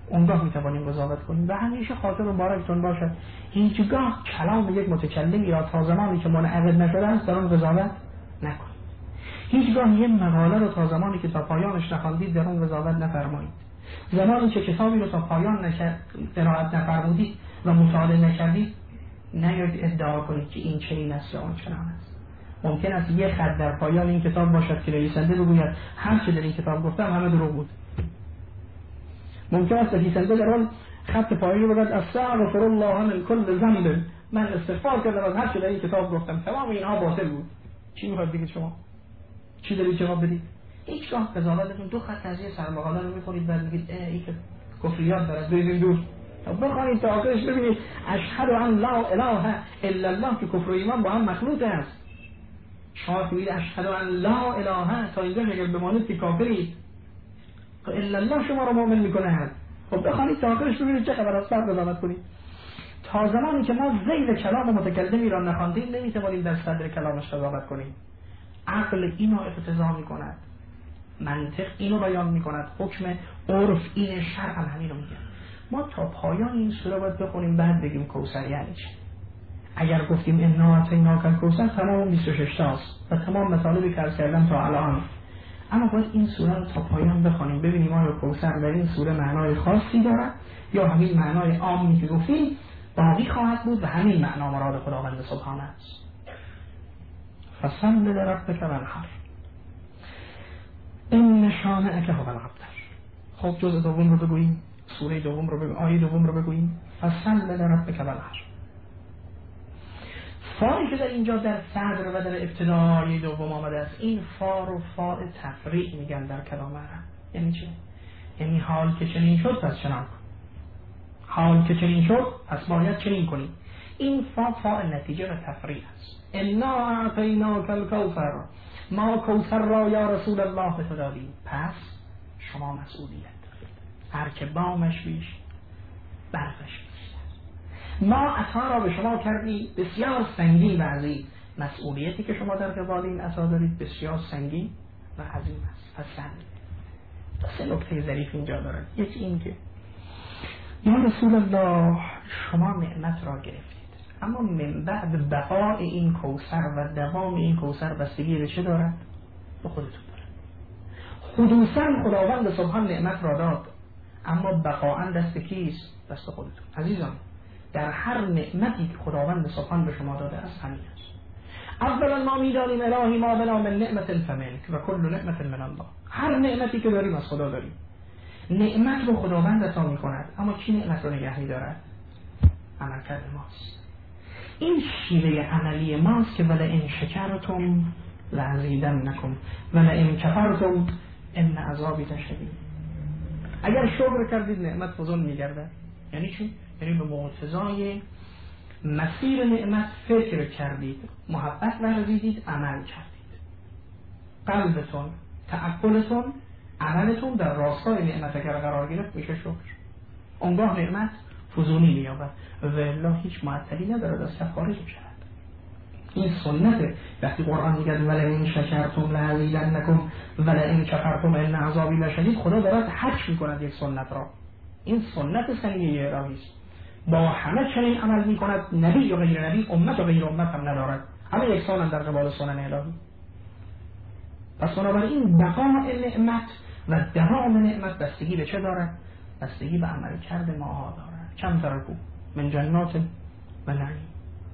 اونگاه میتوانیم قضاوت کنیم. و همیشه خاطر مبارکتون باشد هیچگاه کلام یک متکلمی را تا زمانی که منعقد نشده است در اون قضاوت نکنید. هیچگاه یک مقاله رو تا زمانی که تا پایانش نخواندید در اون قضاوت نفرمایید. زمانی که کتابی رو تا پایان قرائت نفرمودید و مطالعه نکردید نیاید ادعا کنید که این چنین است یا آن چنان است. ممکن است یک خط در پایان این کتاب باشد که نویسنده بگوید هر چه در این کتاب گفتم همه دروغ بود. ممکن است نویسنده در آن خط پایانی بگوید استغفر الله من کل ذنب، من استغفار کردم از هر چه در این کتاب گفتم، تمام اینها باطل بود. چی میخواید بگید شما؟ چی دارید جواب بدید؟ هیچگاه قضاوتتون دو خط از یه سرمقاله رو میخونید بعد میگید این که کفریات داره برید دور. بخوانید تا آخرش ببینید اشهد ان لا اله الا الله که کفر و ایمان با هم مخلوط است. شما که میگید اشهد ان لا اله تا اینجا اگر بمانید که کافرید، الا الله شما رو مؤمن میکنه. خب بخوانید تا آخرش ببینید چه خبر است، بعد قضاوت کنید. تا زمانی که ما ذیل کلام متکلمی را نخواندیم نمیتوانیم در صدر کلامش قضاوت کنیم. عقل اینو اقتضا میکند، منطق اینو بیان میکند، حکم عرف این، شرع هم همینو میگه. ما تا پایان این سوره باید بخونیم بعد بگیم کوثر یعنی چی. اگر گفتیم انا اعطیناک الکوثر تمام بیست و شش تاست و تمام مطالبی که عرض کردم تا الان، اما باید این سوره رو تا پایان بخونیم ببینیم آیا کوثر در این سوره معنای خاصی دارد یا همین معنای عامی که گفتیم باقی خواهد بود و همین معنا مراد خداوند سبحانه است. فصل لربک وانحر ان شانئک هو الابتر. خب جزء دوم رو بگوییم، سوره دوم رو بگوییم، آیه دوم رو بگوییم. فصل لربک وانحر. فایی که در اینجا در صدر و در ابتدای دوم آمده است، این فا رو فا تفریع میگن در کلام عرب. یعنی چه؟ یعنی حال که چنین شد پس چنان کن، حال که چنین شد پس باید چنین کنیم. این فا فا نتیجه و تفریع است. انا اعطیناک الکوثر، ما کوثر را یا رسول الله به تو دادیم، پس شما مسئولیت دارید. هر که بامش بیش برفش بیشتر. ما عطا را به شما کردیم بسیار سنگین و عظیم، مسئولیتی که شما در قبال این عطا دارید بسیار سنگین و عظیم است. پس سه نکته ظریف اینجا دارد. یکی این که یا رسول الله شما نعمت را گرفتید، اما من بعد بقای این کوثر و دوام این کوثر بستگی به چه دارد؟ به خودتون دارد. خصوصا خداوند سبحان نعمت را داد، اما بقاءً دست کیست؟ دست خودتون. عزیزان در هر نعمتی که خداوند سبحان به شما داده است همین است. اولا ما میدانیم الهی ما بنا من نعمت فمنک و کل نعمت من الله. هر نعمتی که داریم از خدا داریم. نعمت رو خداوند عطا می کند، اما کی نعمت رو نگه می دارد؟ عملکرد ماست. این شیوه عملی ماست که ولئن شکرتم لازیدنکم ولئن کفرتم ان عذابی لشدید. اگر شکر کردید نعمت فزون میگرده. یعنی چی؟ یعنی به مقتضای مسیر نعمت فکر کردید، محبت ورزیدید، عمل کردید. قلبتون، تعقلتون، عملتون در راستای نعمت اگر قرار گرفت میشه شکر. اونگاه نعمت فزونی مییابد و الا هیچ معطلی ندارد، از کف خارج میشود. این سنته. وقتی قرآن میگه ولئن شکرتم لازیدنکم ولئن کفرتم ان عذابی لشدید، خدا دارد حج میکند یک سنت را. این سنت سنیه الهی است. با همه چنین عمل میکند، نبی و غیر نبی، امت و غیر امت هم ندارد، همه یکسانند در قبال سنن الهی. پس بنابراین بقاء نعمت و دوام نعمت بستگی به چه دارد؟ بستگی به عمل کرد ما دارد. کم ترکو من جنات و نعیم.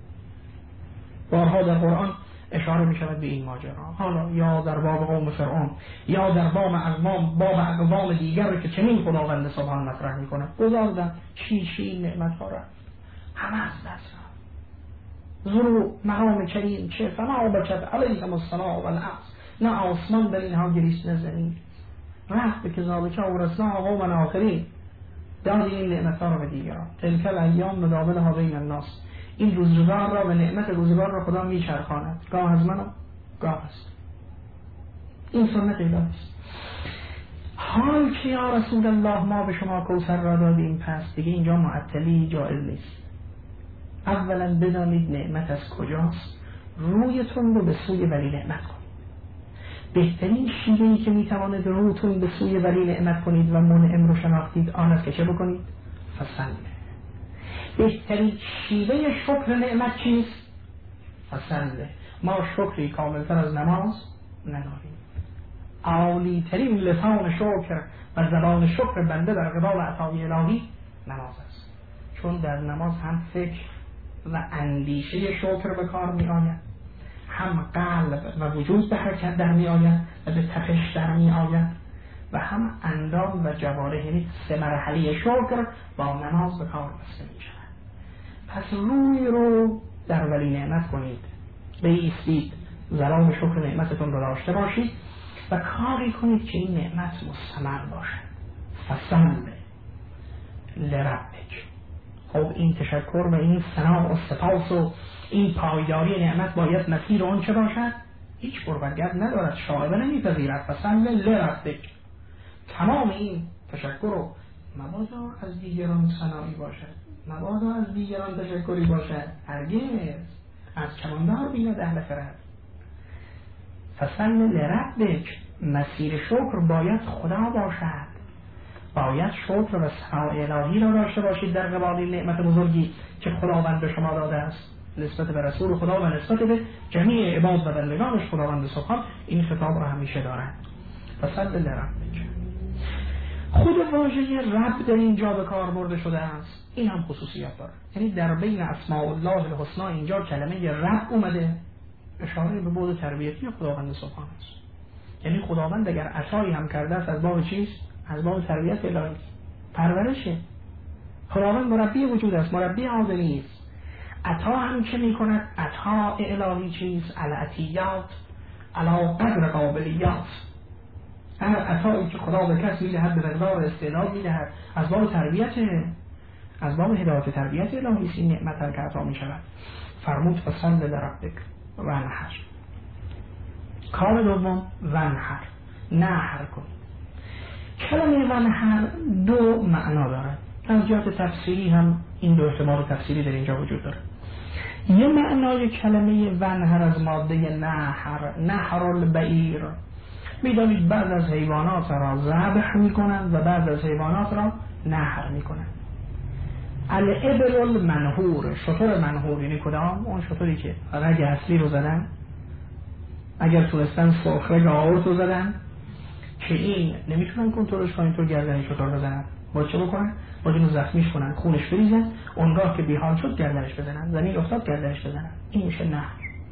بارها در قرآن اشاره می شود به این ماجرا. حالا یا در باب قوم فرعون یا در باب اقوام باب اقوام دیگر که چنین خداوند سبحان مطرح می کند. گذاردن چی چی نعمت ها رفت، همه از دست رفت. ظلو مقام کریم چه فما بکت علیهم الصلاة و العصر، نه آسمان در اینها گریست نه زمین. رفت به کذالک اورثنا قوما آخرین، دادی این نعمت ها را به دیگران. تلک الایام نداولها بین الناس. این روزگار را و نعمت روزگار را خدا میچرخاند، گاه از من و گاه است. این سنت الهی است. حال که یا رسول الله ما به شما کوثر را دادیم، پس دیگه اینجا معطلی جائز نیست. اولا بدانید نعمت از کجاست، رویتون رو به سوی ولی نعمت کنید. بهترین شیوهی که میتواند روتون به سوی ولی نعمت کنید و منعم رو شناختید آن است که چه بکنید؟ فسله. بهترین شیوه شکر نعمت چیست؟ فسله. ما شکری کاملتر از نماز نداریم. عالی ترین لسان شکر و زبان شکر بنده در قبال عطای الهی نماز است، چون در نماز هم فکر و اندیشه شکر به کار می آید، هم قلب و وجود به حرکت در می آید و به تپش در می آید و هم اندام و جوارح، یعنی سه مرحله شکر با نماز به کار بسته می شود. پس روی رو در ولی نعمت کنید، بایستید، زبان شکر نعمتتون رو داشته باشید و کاری کنید که این نعمت مستمر باشد. فصل لربک. خب این تشکر و این ثنا و سپاس و این پایداری نعمت باید مسیر اون چه باشد؟ هیچ بربرگرد ندارد، شاعبه نمیپذیرد. فصل لربک. تمام این تشکر رو مبادا از دیگران ثنایی باشد، مبادا از دیگران تشکری باشد، هرگز از کماندار بیند اهل خرد. فصل لربک. مسیر شکر باید خدا باشد، باید شکر و ثنا الهی را داشته باشید در قبال این نعمت بزرگی که خداوند به شما داده است، نسبت به رسول خدا و نسبت به جمیع عباد و بندگانش خداوند سبحان این خطاب را همیشه دارد. فصل لربک. خود واژه رب در اینجا به کار برده شده است، این هم خصوصیت دارد، یعنی در بین اسماء الله الحسنا اینجا کلمه رب اومده، اشاره به بعد تربیتی خداوند سبحان است. یعنی خداوند اگر عطایی هم کرده است از باب چیست؟ از باب تربیت الهی، پرورشه. خداوند مربی وجود است، مربی عادلی است. عطا هم چه می کند؟ عطا الهی چیست؟ العطیات علی قدر قابلیات. هر عطایی که خدا به کس میدهد به مقدار استعداد میدهد، از باب تربیت، از باب هدایت تربیت الهی است این نعمت که عطا می شود. فرمود فصل لربک و نحر. کار دوم ونحر، نحر کن. کلمه ونحر دو معنا دارد، از جهت تفسیری هم این دو احتمال تفسیری در اینجا وجود دارد. یه معنای کلمه ونحر از ماده نحر، نحر البعیر. میدانید بعض از حیوانات را ذبح میکنند و بعض از حیوانات را نحر میکنند. الابل المنحور، شتر منحور یعنی کدام؟ اون شتری که رگ اصلی رو زدن، اگر تونستن سرخ رگ آورد رو زدن که این نمیتونن کنترلش کنن، اینطور گردنش شتر بزنن، با چه بکنن؟ با اینو زخمیش کنن، خونش بریزن، اونگاه که بیحال شد گردنش بزنن، زمین افتاد گردنش بزنن. این میشه نحر.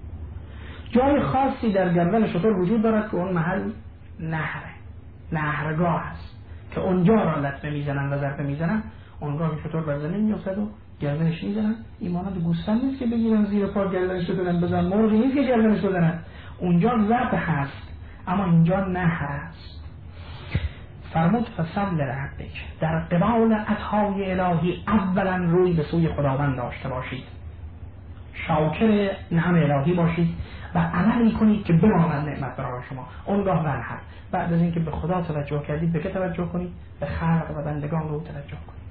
جای خاصی در گردن شتر وجود دارد که اون محل نحره، نحرگاه هست که اونجا را لطمه میزنن و ضربه میزنن، اونگاه که شتر بر زمین میافتد و گردنش میزنن. این مانند گوسفند نیست که بگیرن زیر پا گردنش بزنن، بزنن مرغی نیست که گردنش بزنن، اونجا ضرب هست اما اینجا نحر است. فرمود فصل لربک. در قبال عطای الهی اولا روی به سوی خداوند داشته باشید، شاکر نعم الهی باشید و عملی کنید که بماند نعمت برای شما. اونگاه ونحر. بعد از اینکه به خدا توجه کردید به که توجه کنید؟ به خلق و بندگان رو توجه کنید.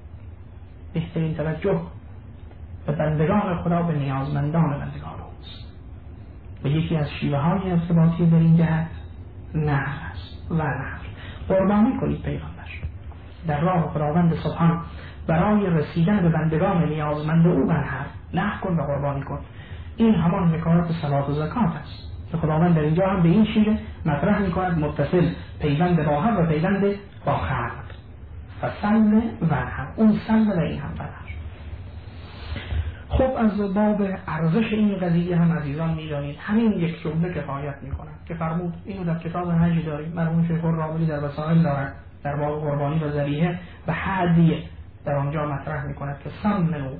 بهترین توجه به بندگان خدا، به نیازمندان بندگان اوست و یکی از شیوه های ارتباطی در این جهت نحر است. ونحر. قربانی کنید پیغمبر در راه خداوند سبحان برای رسیدن به بندگان نیازمند او. ونحر، نحر کن و قربانی کن. این همان مکانات صلات و زکات است که خداوند در اینجا هم به این شیوه مطرح میکند، متصل، پیوند با هم و پیوند با خلق. فصل ونحر، اون سل و این هم ونحر. خب از باب ارزش این قضیه هم عزیزان میدانید همین یک جمله کفایت میکند که فرمود، اینو در کتاب حج داریم، مرحوم شیخ الراولی در وسائل دارد در باب قربانی و ذبیحه و هدیه در آنجا مطرح میکند که سمنو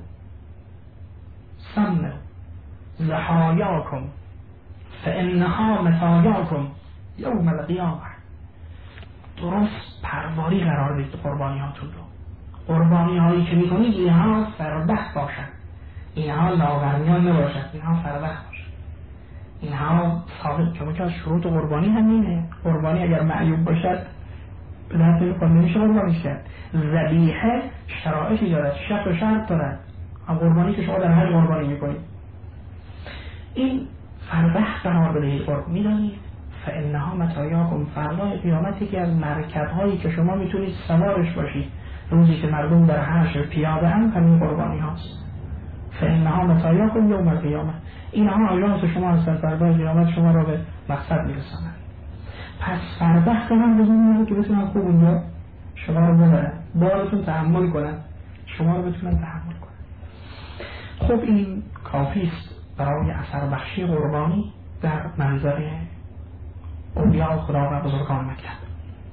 سمنو ضحایاکم فانها مطایاکم یوم القیامه. درست پرواری قرار بدید قربانیاتون رو. قربانی هایی که میکنید اینها فربه باشند، اینها لاغرمیان نباشد، اینها فربه باشد، اینها ثابت. چون که از شروط قربانی همینه، قربانی اگر معیوب باشد به دست میخواد نمیشه قربانی کرد. ذبیحه شرایطی دارد، شرط و شرط دارد، هم قربانی که شما در هر قربانی میکنید این فربه قرار بدهید. قرب میدانید فانها متاعکم، فردای قیامت یکی از مرکب‌هایی که شما میتونید سوارش باشید روزی که مردم در حشر پیاده اند همین قربانی هاست. فانها متاعکم یوم القیامه، اینها آژانس شما هستند، فردای قیامت شما را به مقصد میرسانند. پس فرزخت من بزنید که بتونن خوب اونجا شما رو ببرن، بارتون تحمل کنن، شما رو بتونن تحمل کنن. خب این کافیست برای اثر بخشی قربانی در منظر اولیاء خدا و بزرگان مکتب.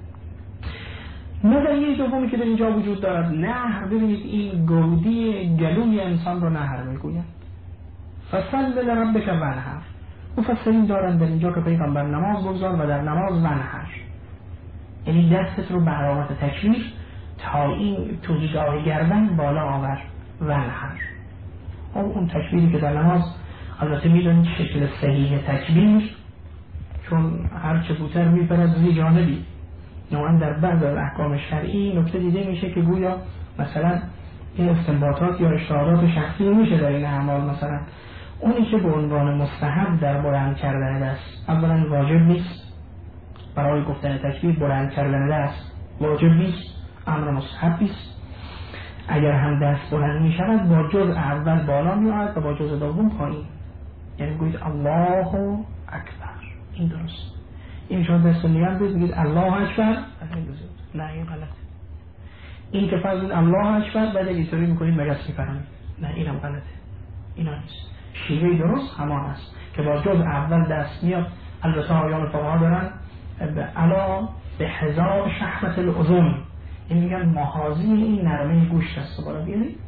نظریه دومی که در اینجا وجود دارد، نهر. ببینید این گودی گلوی انسان رو نهر میگوید. فصل لربک ونحر. مفسرین دارن در اینجا که پیغمبر نماز بگذار و در نماز ونحر، یعنی دستت رو به علامت تکبیر تا این توجیگاه گردن بالا آور. ونحر اون تکبیری که در نماز، البته میدونید شکل صحیح تکبیر چون هرچه بوتر میپرد زی جانبی، نوعا در بعض از احکام شرعی نکته دیده میشه که گویا مثلا این استنباطات یا اشتهادات شخصی میشه در این اعمال. مثلا اونی که به عنوان مستحب در بلند کردن دست، اولا واجب نیست برای گفتن تکبیر، بلند کردن دست واجب نیست، امر مستحبی است. اگر هم دست بلند می شود با جز اول بالا می آید و با جز دوم پایین، یعنی بگوید الله اکبر. این درست. این شما دست نیان بگید الله اکبر، نه این غلط. این که فرض الله اکبر بعد اینطوری میکنید مگس میفرمید، نه اینم غلطه. اینا نیست. شیوه درست همان است که با جز اول دست میاد. البته آیان فقها دارن علا به هزار شحمت الاذن، این میگن محاذی این نرمه گوشت است، بالا بیارید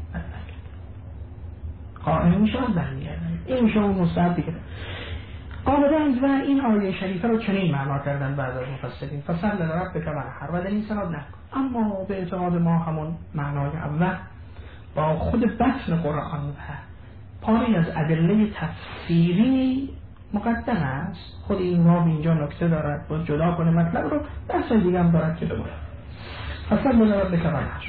قائم میشه و برمیگردن. این میشه اون مستحب دیگه. آمدند و این آیه شریفه رو چنین معنا کردن بعض از مفسرین، فصل لربک ونحر، و در این سند نکن. اما به اعتقاد ما همون معنای اول با خود بطن قرآن و پاری از ادله تفسیری مقدم است. خود این باب اینجا نکته دارد باید جدا کنه مطلب رو، بحث دیگه هم دارد که دوباره فصل لربک ونحر.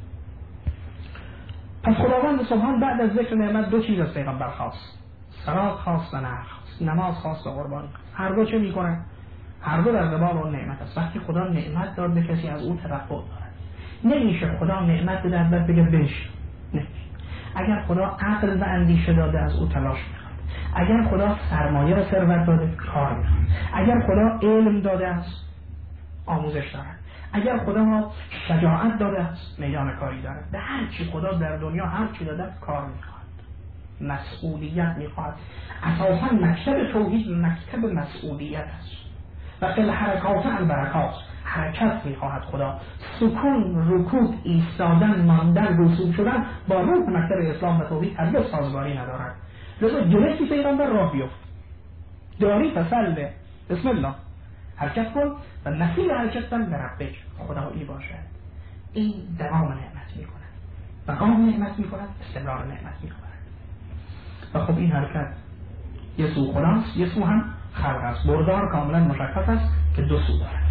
پس خداوند سبحان بعد از ذکر نعمت دو چیز از پیغمبر خواست، صلات خواست و نحر خواست، نماز خواست و قربانی. هر دو چه میکنن؟ هر دو در قبال اون نعمت است. وقتی خدا نعمت داد به کسی از اون توقع دارد. نمیشه خدا نعمت بده بعد بگه بش. نمیشه. اگر خدا عقل و اندیشه داده از او تلاش میخواد، اگر خدا سرمایه و ثروت داده کار میخواد، اگر خدا علم داده است آموزش دارد، اگر خدا شجاعت داده است میدان کاری دارد. به هر چی خدا در دنیا هر چی داده کار میخواد، مسئولیت میخواد. اساسا مکتب توحید مکتب مسئولیت است و فی الحرکات البرکات، حرکت میخواهد خدا. سکون، رکود، ایستادن، ماندن، رسوب شدن با روح مکتب اسلام و توحید هرگز سازگاری ندارد. لذا جلسی پیغمبر راه بیفت، داری فصل بسم الله حرکت کن و نصیب حرکت کن به ربک خدایی باشد. این دوام نعمت میکند، بقام نعمت میکند، استمرار نعمت میکند. و خب این حرکت یه سو خداست، یه سو هم خلق است. بردار کاملا مشخص است که دو سو دارد.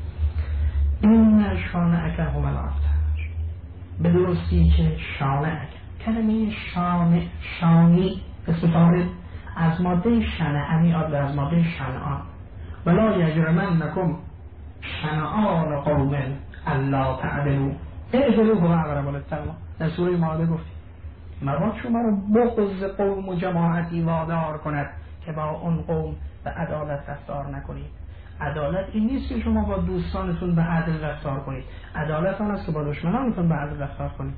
این شانعک هم الابتر، به درستی که شانعک، کلمه شانع، شانی اسم فاعل از ماده شنعه میاد و از ماده شنعان. ولا یجرمنکم شنعان قوم الا تعدلوا اعدلوا هو اقرب للتقوی. در سوره مائده گفتیم مبادا شما رو بغض قوم و جماعتی وادار کند که با اون قوم به عدالت رفتار نکنید. عدالت این نیست که شما با دوستانتون به عدل رفتار کنید، عدالت آن است که با دشمنانتون به عدل رفتار کنید.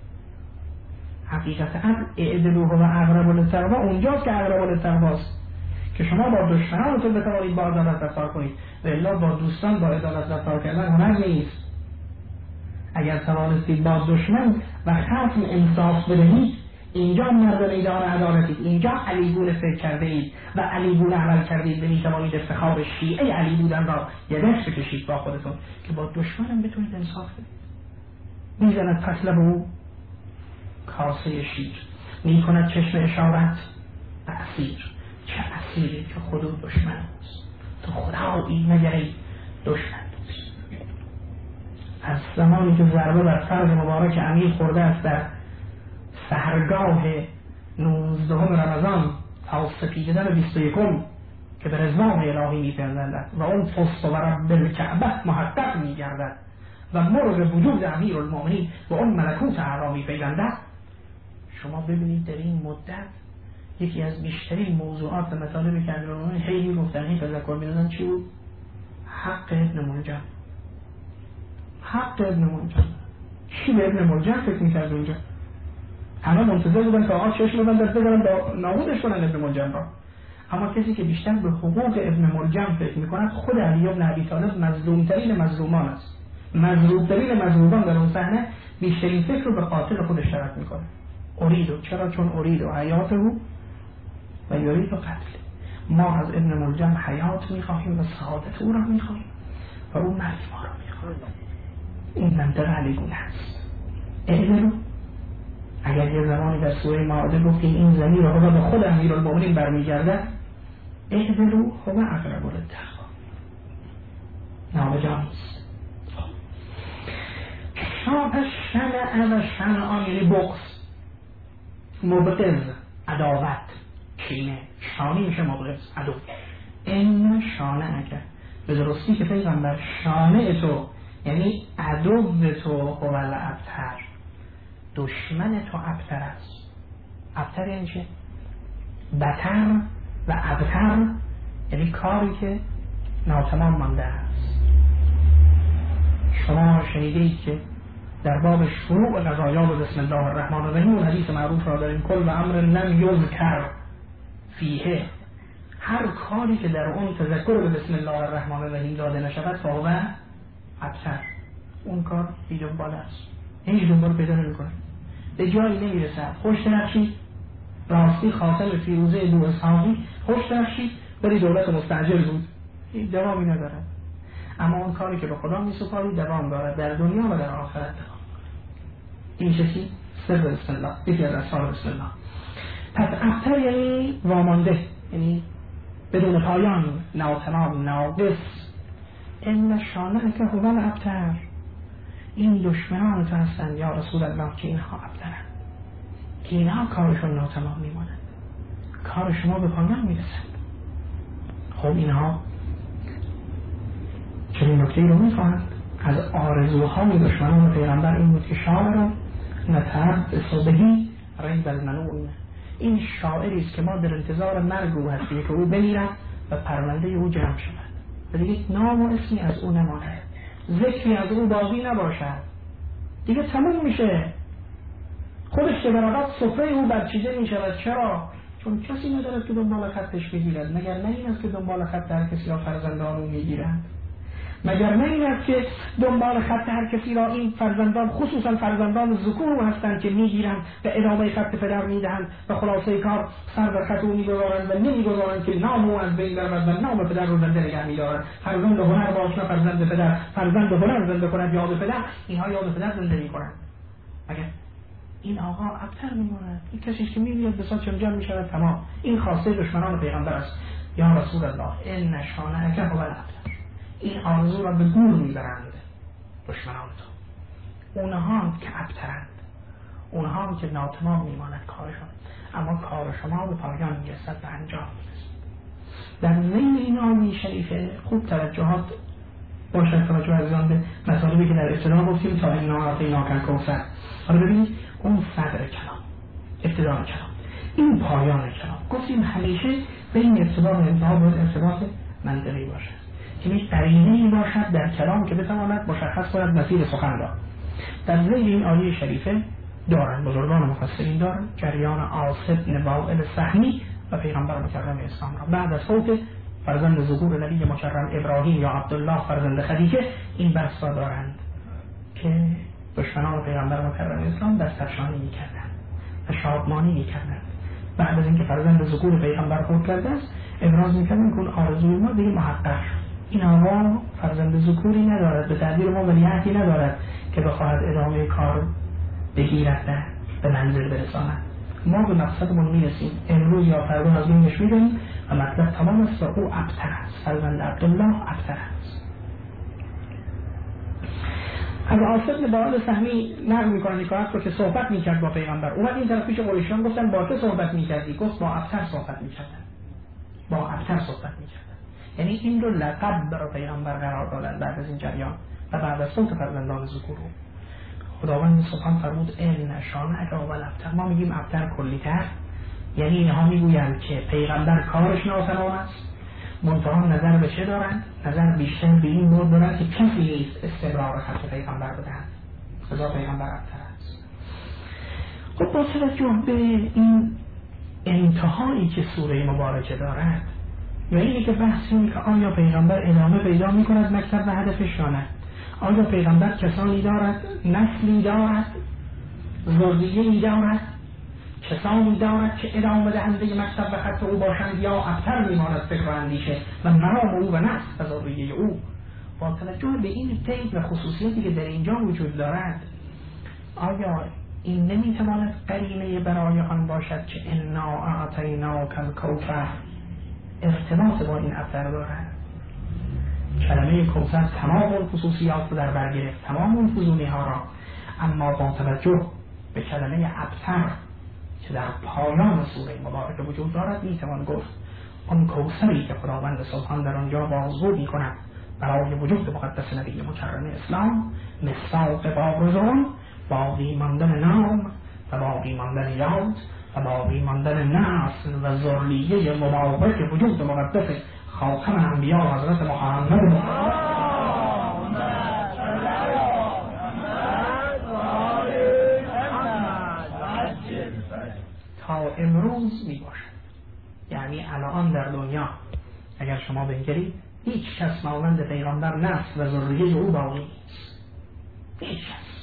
حقیقت عدل اعدلوا هو اقرب للتقوی اونجاست که اقرب للتقوی است که شما با دشمنانتون بتوانید با عدالت رفتار کنید، و الا با دوستان با عدالت رفتار کردن هنر نیست. اگر توانستید با دشمن و خصم انصاف بدهید، اینجا مرد میدان عدالتید، اینجا علی گونه فکر کرده اید و علی گونه عمل کردید، نمیتوانید افتخار شیعه علی بودن را یدش بکشید با خودتون که با دشمنم بتونید انصاف بدید. میزند پسله به او کاسه شیر، میکند چشم اشارت به اسیر. چه اسیری که خودو دشمن است، تو خدایی مگری دشمن است. از زمانی که ضربه بر فرد مبارک امیر خورده است در سحرگاه نوزدهم رمضان تا سپیدن بیست و یکم که به رضوان الهی میپیوندد و اون فست و رب بالکعبه محقق میگردد و مرغ وجود امیرالمومنین و اون ملکوت اعلی میپیوندد. شما ببینید در این مدت یکی از بیشترین موضوعات و مطالبی که امیرالمومنین خیلی گفتن این تذکر میدادن چی بود؟ حق ابن ملجم. حق ابن ملجم. چی به ابن ملجم فکر میکرد اونجا؟ همه منتظر بودن که آقا چشم بودن دست بگرن نابودش کنن ابن ملجم را. اما کسی که بیشتر به حقوق ابن ملجم فکر میکند خود علی بن ابی طالب، مظلومترین مظلومان است. مظلومترین مظلومان در اون صحنه بیشترین فکر رو به قاتل خودش طرف میکنه. اریدو، چرا؟ چون اریدو حیات او و یریدو قتل. ما از ابن ملجم حیات میخواهیم و سعادت او را میخواهیم و او مرگ ما را میخواهیم. این منطقه علی گونه هست. اعدلو، اگر یه زمانی در سوره مائده گفتیم این زمین را به خود امیرالمومنین برمیگرده، اعدلو هو اقرب للتقوی. نابجا نیست. شاء شنع و شنعان یعنی بغض، مبغض، عداوت، کینه. شانی میشه مبغض، عدو. این شانعک، به درستی که پیغمبر شانع تو یعنی عدو تو هو الابتر، دشمن تو ابتر است. ابتر یعنی چه؟ بتر و ابتر یعنی کاری که ناتمام مانده است. شما شنیدید که در باب شروع قضایا و بسم الله الرحمن الرحیم اون حدیث معروف را داریم کل و امر لم یذکر فیه، هر کاری که در اون تذکر به بسم الله الرحمن الرحیم داده نشود فهو ابتر، اون کار بی دنبال است، هیچ دنبال پیدا نمی‌کنه، به جایی نمیرسد. خوش نقشی راستی خاتم فیروزه دو اسحاقی، خوش نقشی بری دولت مستعجل بود، این دوامی ندارد. اما اون کاری که به خدا میسپاری دوام دارد در دنیا و در آخرت دوام. این چیزی سر بسم الله، یکی از اسرار بسم الله. پس ابتر یعنی وامانده، یعنی بدون پایان، ناتمام، ناقص. این شانه که هو الابتر، این دشمنان تو هستند یا رسول الله که اینها ابترند، که اینها کارشون ناتمام میماند، کار شما به پایان میرسد. خب اینها چنین نکته رو میخواهند. از آرزوهای دشمنان پیغمبر این بود که شاعر را نترد صبحی ریب المنون، این شاعری است که ما در انتظار مرگ او هستیم که او بمیرد و پرونده او جمع شود و دیگه نام و اسمی از او نماند، ذکری از او باقی نباشد، دیگه تموم میشه. خودش که برابط سفره او برچیده میشود. چرا؟ چون کسی ندارد که دنبال خطش بگیرد. مگر نه این است که دنبال خط هر کسی را فرزندان او میگیرند؟ مگر نه این است که دنبال خط هر کسی را این فرزندان، خصوصا فرزندان ذکور هستند که میگیرند و ادامه خط پدر میدهند و خلاصه کار سر در خط او میگذارند و نمیگذارند که نام او از بین برود و نام پدر رو زنده نگه میدارند. فرزند هنر باش نه فرزند پدر، فرزند هنر زنده کند یاد پدر، اینها یاد پدر زنده میکنند. مگر این آقا ابتر میماند، این کسیش که میبید به ساعت چمجم میشود تمام. این خواسته دشمنان پیغمبر است. یا رسول الله این نشانه که هو الابتر، این آرزو را به گور میبرند دشمنان تو، اونها که ابترند، اونها که ناتمام میماند کارشون، اما کار شما به پایان میرسد و انجام میرسد. در ضمن این آیه شریفه خوب توجهات باشد، توجه عزیزان به مطالبی که در ابتدا گفتیم تا این ناعطی ناکن کوثر. حالا ببینید اون صدر کلام، ابتدا کلام، این پایان کلام. گفتیم همیشه بین ابتدا و انتها باید ارتباط منطقی باشد، که یک قرینه‌ای باشد در کلام که بتواند مشخص کند مسیر سخن را. در ضمن این آیه شریفه دارن بزرگان مفسرین دارن جریان عاص بن وائل سهمی و پیغمبر مکرم اسلام را بعد از فوت فرزند ظهور نبی مکرم ابراهیم یا عبدالله فرزند خدیجه این بحث را دارند که دشمنان پیغمبر مکرم اسلام دستفشانی می‌کردند و شادمانی می‌کردند. بعد از اینکه فرزند ظهور پیغمبر فوت کرده است ابراز می‌کردند که آرزوی ما دیگه محقق شد. این آقا فرزند ذکوری ندارد، به تعبیر ما ولیعهدی ندارد که بخواهد ادامه کار بگیرد به منزل برساند. ما به مقصدمون میرسیم، امروز یا فردا از بینش میدهیم و مطلب تمام است و او ابتر است، فرزند عبدالله ابتر است. از عاص بن وائل سهمی نقل میکنن حکایت رو که صحبت میکرد با پیغمبر. اومد این طرف پیش قریشیان گفتن با که صحبت میکردی؟ گفت با ابتر صحبت میکردن، با ابتر صحبت میکرد. یعنی این رو لقب برای پیغمبر قرار دادن بعد از این جریان و بعد از صوت فرزندان ذکور. خداوند سبحان فرمود ان شانئک هو الابتر. ما میگیم ابتر کلی‌تر، یعنی اینها میگویند که پیغمبر کارش ناتمام است، منتها نظر به چه دارند؟ نظر بیشتر به این مورد دارند که کسی نیست استمرار خط پیغمبر بدهند، خدا پیغمبر ابتر است. خب با توجه به این انتهایی که سوره مبارکه دارد، یعنی اینه که بحث اینه که آیا پیغمبر ادامه پیدا میکند مکتب و هدفش یا نه؟ آیا پیغمبر کسانی دارد، نسلی دارد، ذریه‌ای دارد، کسانی دارد که ادامه دهنده مکتب و خط او باشند، یا ابتر میماند فکر و اندیشه و مرام او و نفس و ذریه او؟ با توجه به این قید و خصوصیتی که در اینجا وجود دارد، آیا این نمیتواند قرینه برای آن باشد که انا اعطیناک الکوثر ارتباط با این ابتر دارد؟ کلمه کوثر تمام اون خصوصیات رو در بر گرفت، تمام اون فزونی ها را، اما با توجه به کلمه ابتر که در پایان سوره مبارکه وجود دارد، میتوان گفت اون کوثری که خداوند سبحان در آنجا بازگو میکند برای وجود مقدس نبی مکرم اسلام، مصداق بارزون، باقی ماندن نام و باقی ماندن یاد و باقی ماندن نسل و ذریه مبارک وجود مقدس خاتم انبیا حضرت محمد تا امروز می باشد. یعنی الان در دنیا اگر شما بنگرید هیچ کس مانند پیغمبر نسل و ذریه او باقی نیست، هیچ کس.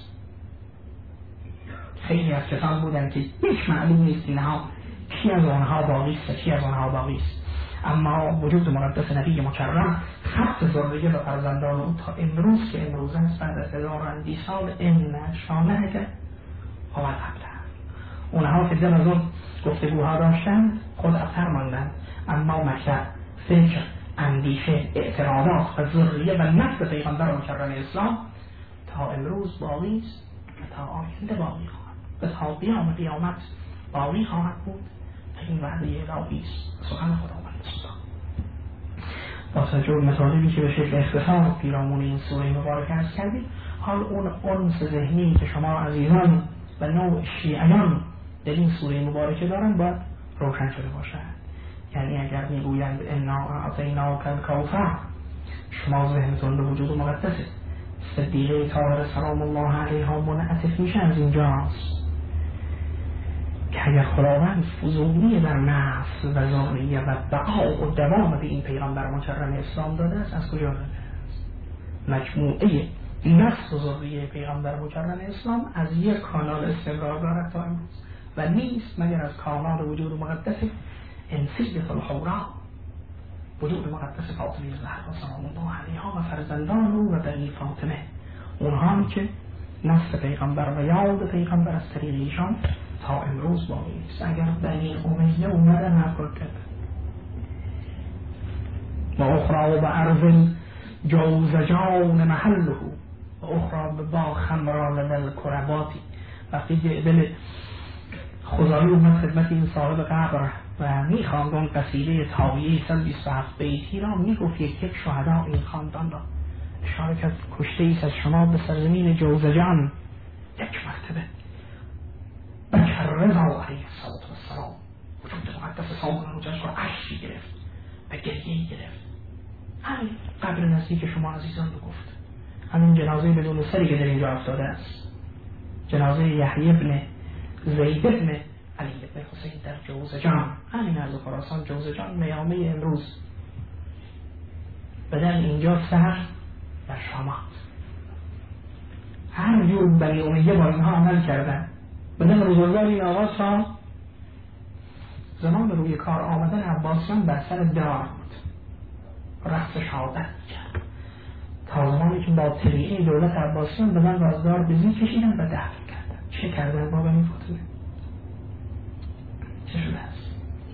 خیلی از کسان بودن که هیچ معلوم نیست اینها کی از آنها باقی است و کی از آنها باقی است، اما وجود مقدس نبی مکرم خط ذریه و فرزندان او تا امروز که امروز است، بعد از هزار و اندی سال، ان شانئک هو الابتر. اونها که دم از اون گفتگوها داشتند خود ابتر ماندند، اما مکتب، فکر، اندیشه، اعتراضات و ذریه و نفس پیغمبر مکرم اسلام تا امروز باقی است و تا آینده باقی خواهد و تا قیام قیامت باقی خواهد بود. این وعده الهی است، سخن خداوند سبحان. با توجه به مطالبی که به شکل اختصار پیرامون این سوره مبارکه عرض کردیم، حال اون انس ذهنی که شما عزیزان و نوع شیعیان در این سوره مبارکه دارن باید روشن شده باشد. یعنی اگر میگویند انا اعطیناک الکوثر، شما ذهنتون به وجود مقدسه، صدیقه طاهره سلام الله علیها منعطف میشه از اینجاست که اگر خداوند فزونی در نسل و ذریه و بقا و دوام به این پیغمبر مکرم اسلام داده است، از کجا داده است؟ مجموعه نسل و ذریه پیغمبر مکرم اسلام از یک کانال استمرار دارد تا امروز و نیست مگر از کانال وجود مقدس انسیت الحورا، وجود مقدس فاطمه الزهرا سلام الله علیها و فرزندان او و بنی فاطمه، اونها که نسل پیغمبر و یاد پیغمبر از طریق ایشان تا امروز باقی است. اگر بنی امیه اومدن نکرد کردن و اخرى و عرض جوزجان محله و اخرى به با خمران للکرباتی. وقتی دل خدایی اومد خدمت این صاحب قبر و میخواند اون قصیده تاویه صد و بیست و هفت بیتی را، میگفت یک یک شهدا این خاندان را اشاره کرد کشته ایست از شما به سرزمین جوزجان یک مرتبه بکر رضا علیه السلام وجود مقدس سامان مجلس را عشقی گرفت و گریهی گرفت. همین قبر نزدیک شما عزیزان بگفت، همین جنازه بدون سری که در اینجا افتاده است، جنازه یحیی ابن زید ابن علی ابن حسین در جوزجان، همین از خراسان جوزجان میامه امروز، بدن اینجا سر و شامات. هر جور بنی امیه با اینها عمل کردن، بدن بزرگان این آواز ها زمان روی کار آمدن عباسیان بر سر دار بود، رقص شهادت کرد تا زمانی که با طریقه دولت عباسیان بدن را از دار بزی کشیدن و دفن کردن. چه کردن با بنی فاطمه؟ چه شده است؟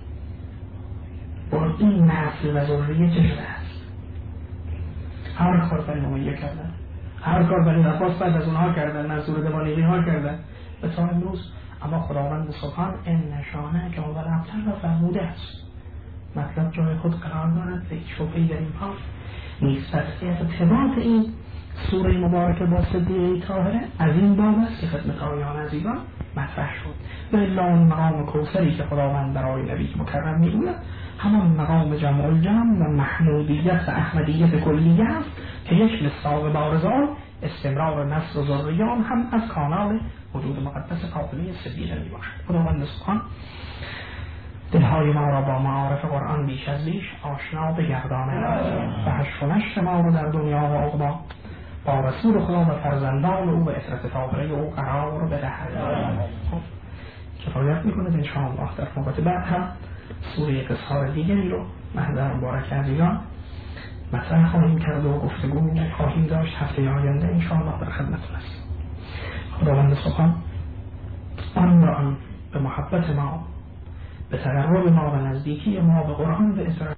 با این نسل و ذریه چه شده است؟ هر کار بنی امیه کردن، هر کار بنی عباس بعد از اونها کردن، منصور دمانیقی ها کردن و تا امروز. اما خداوند سبحان ان شانئک هو الابتر را فرموده است مطلب جای خود قرار دارد و هیچ شبهه‌ای در این پاس نیست. پس ارتباط این سوره مبارکه با صدیقه طاهره از این باب است که خدمت آیان عزیزان مطرح شد. و الا اون مقام کوثری که خداوند برای نبی مکرم میگوید همان مقام جمع الجمع و محمودیت و احمدیت کلیه است که یک لساق بارزان استمرار نسل و ذریان هم از کانال وجود مقدس قابله صدیقه می باشد. خداوند سبحان دلهای ما را با معارف قرآن بیش از بیش آشنا بگردانه و حشر و نشر ما رو در دنیا و عقبا با رسول خدا و فرزندان او و اطرت طاهره او قرار رو بدهد. کفایت میکنه انشاءالله در موقع بعد هم سوره قصار دیگری رو محضر مبارک عزیزان مطرح خواهیم کرد و گفتگو خواهیم داشت هفته آینده انشاءالله در خدمتتون است. خداوند سبحان آن را آن به محبت ما، به تقرب ما و نزدیکی ما به قرآن و اطرت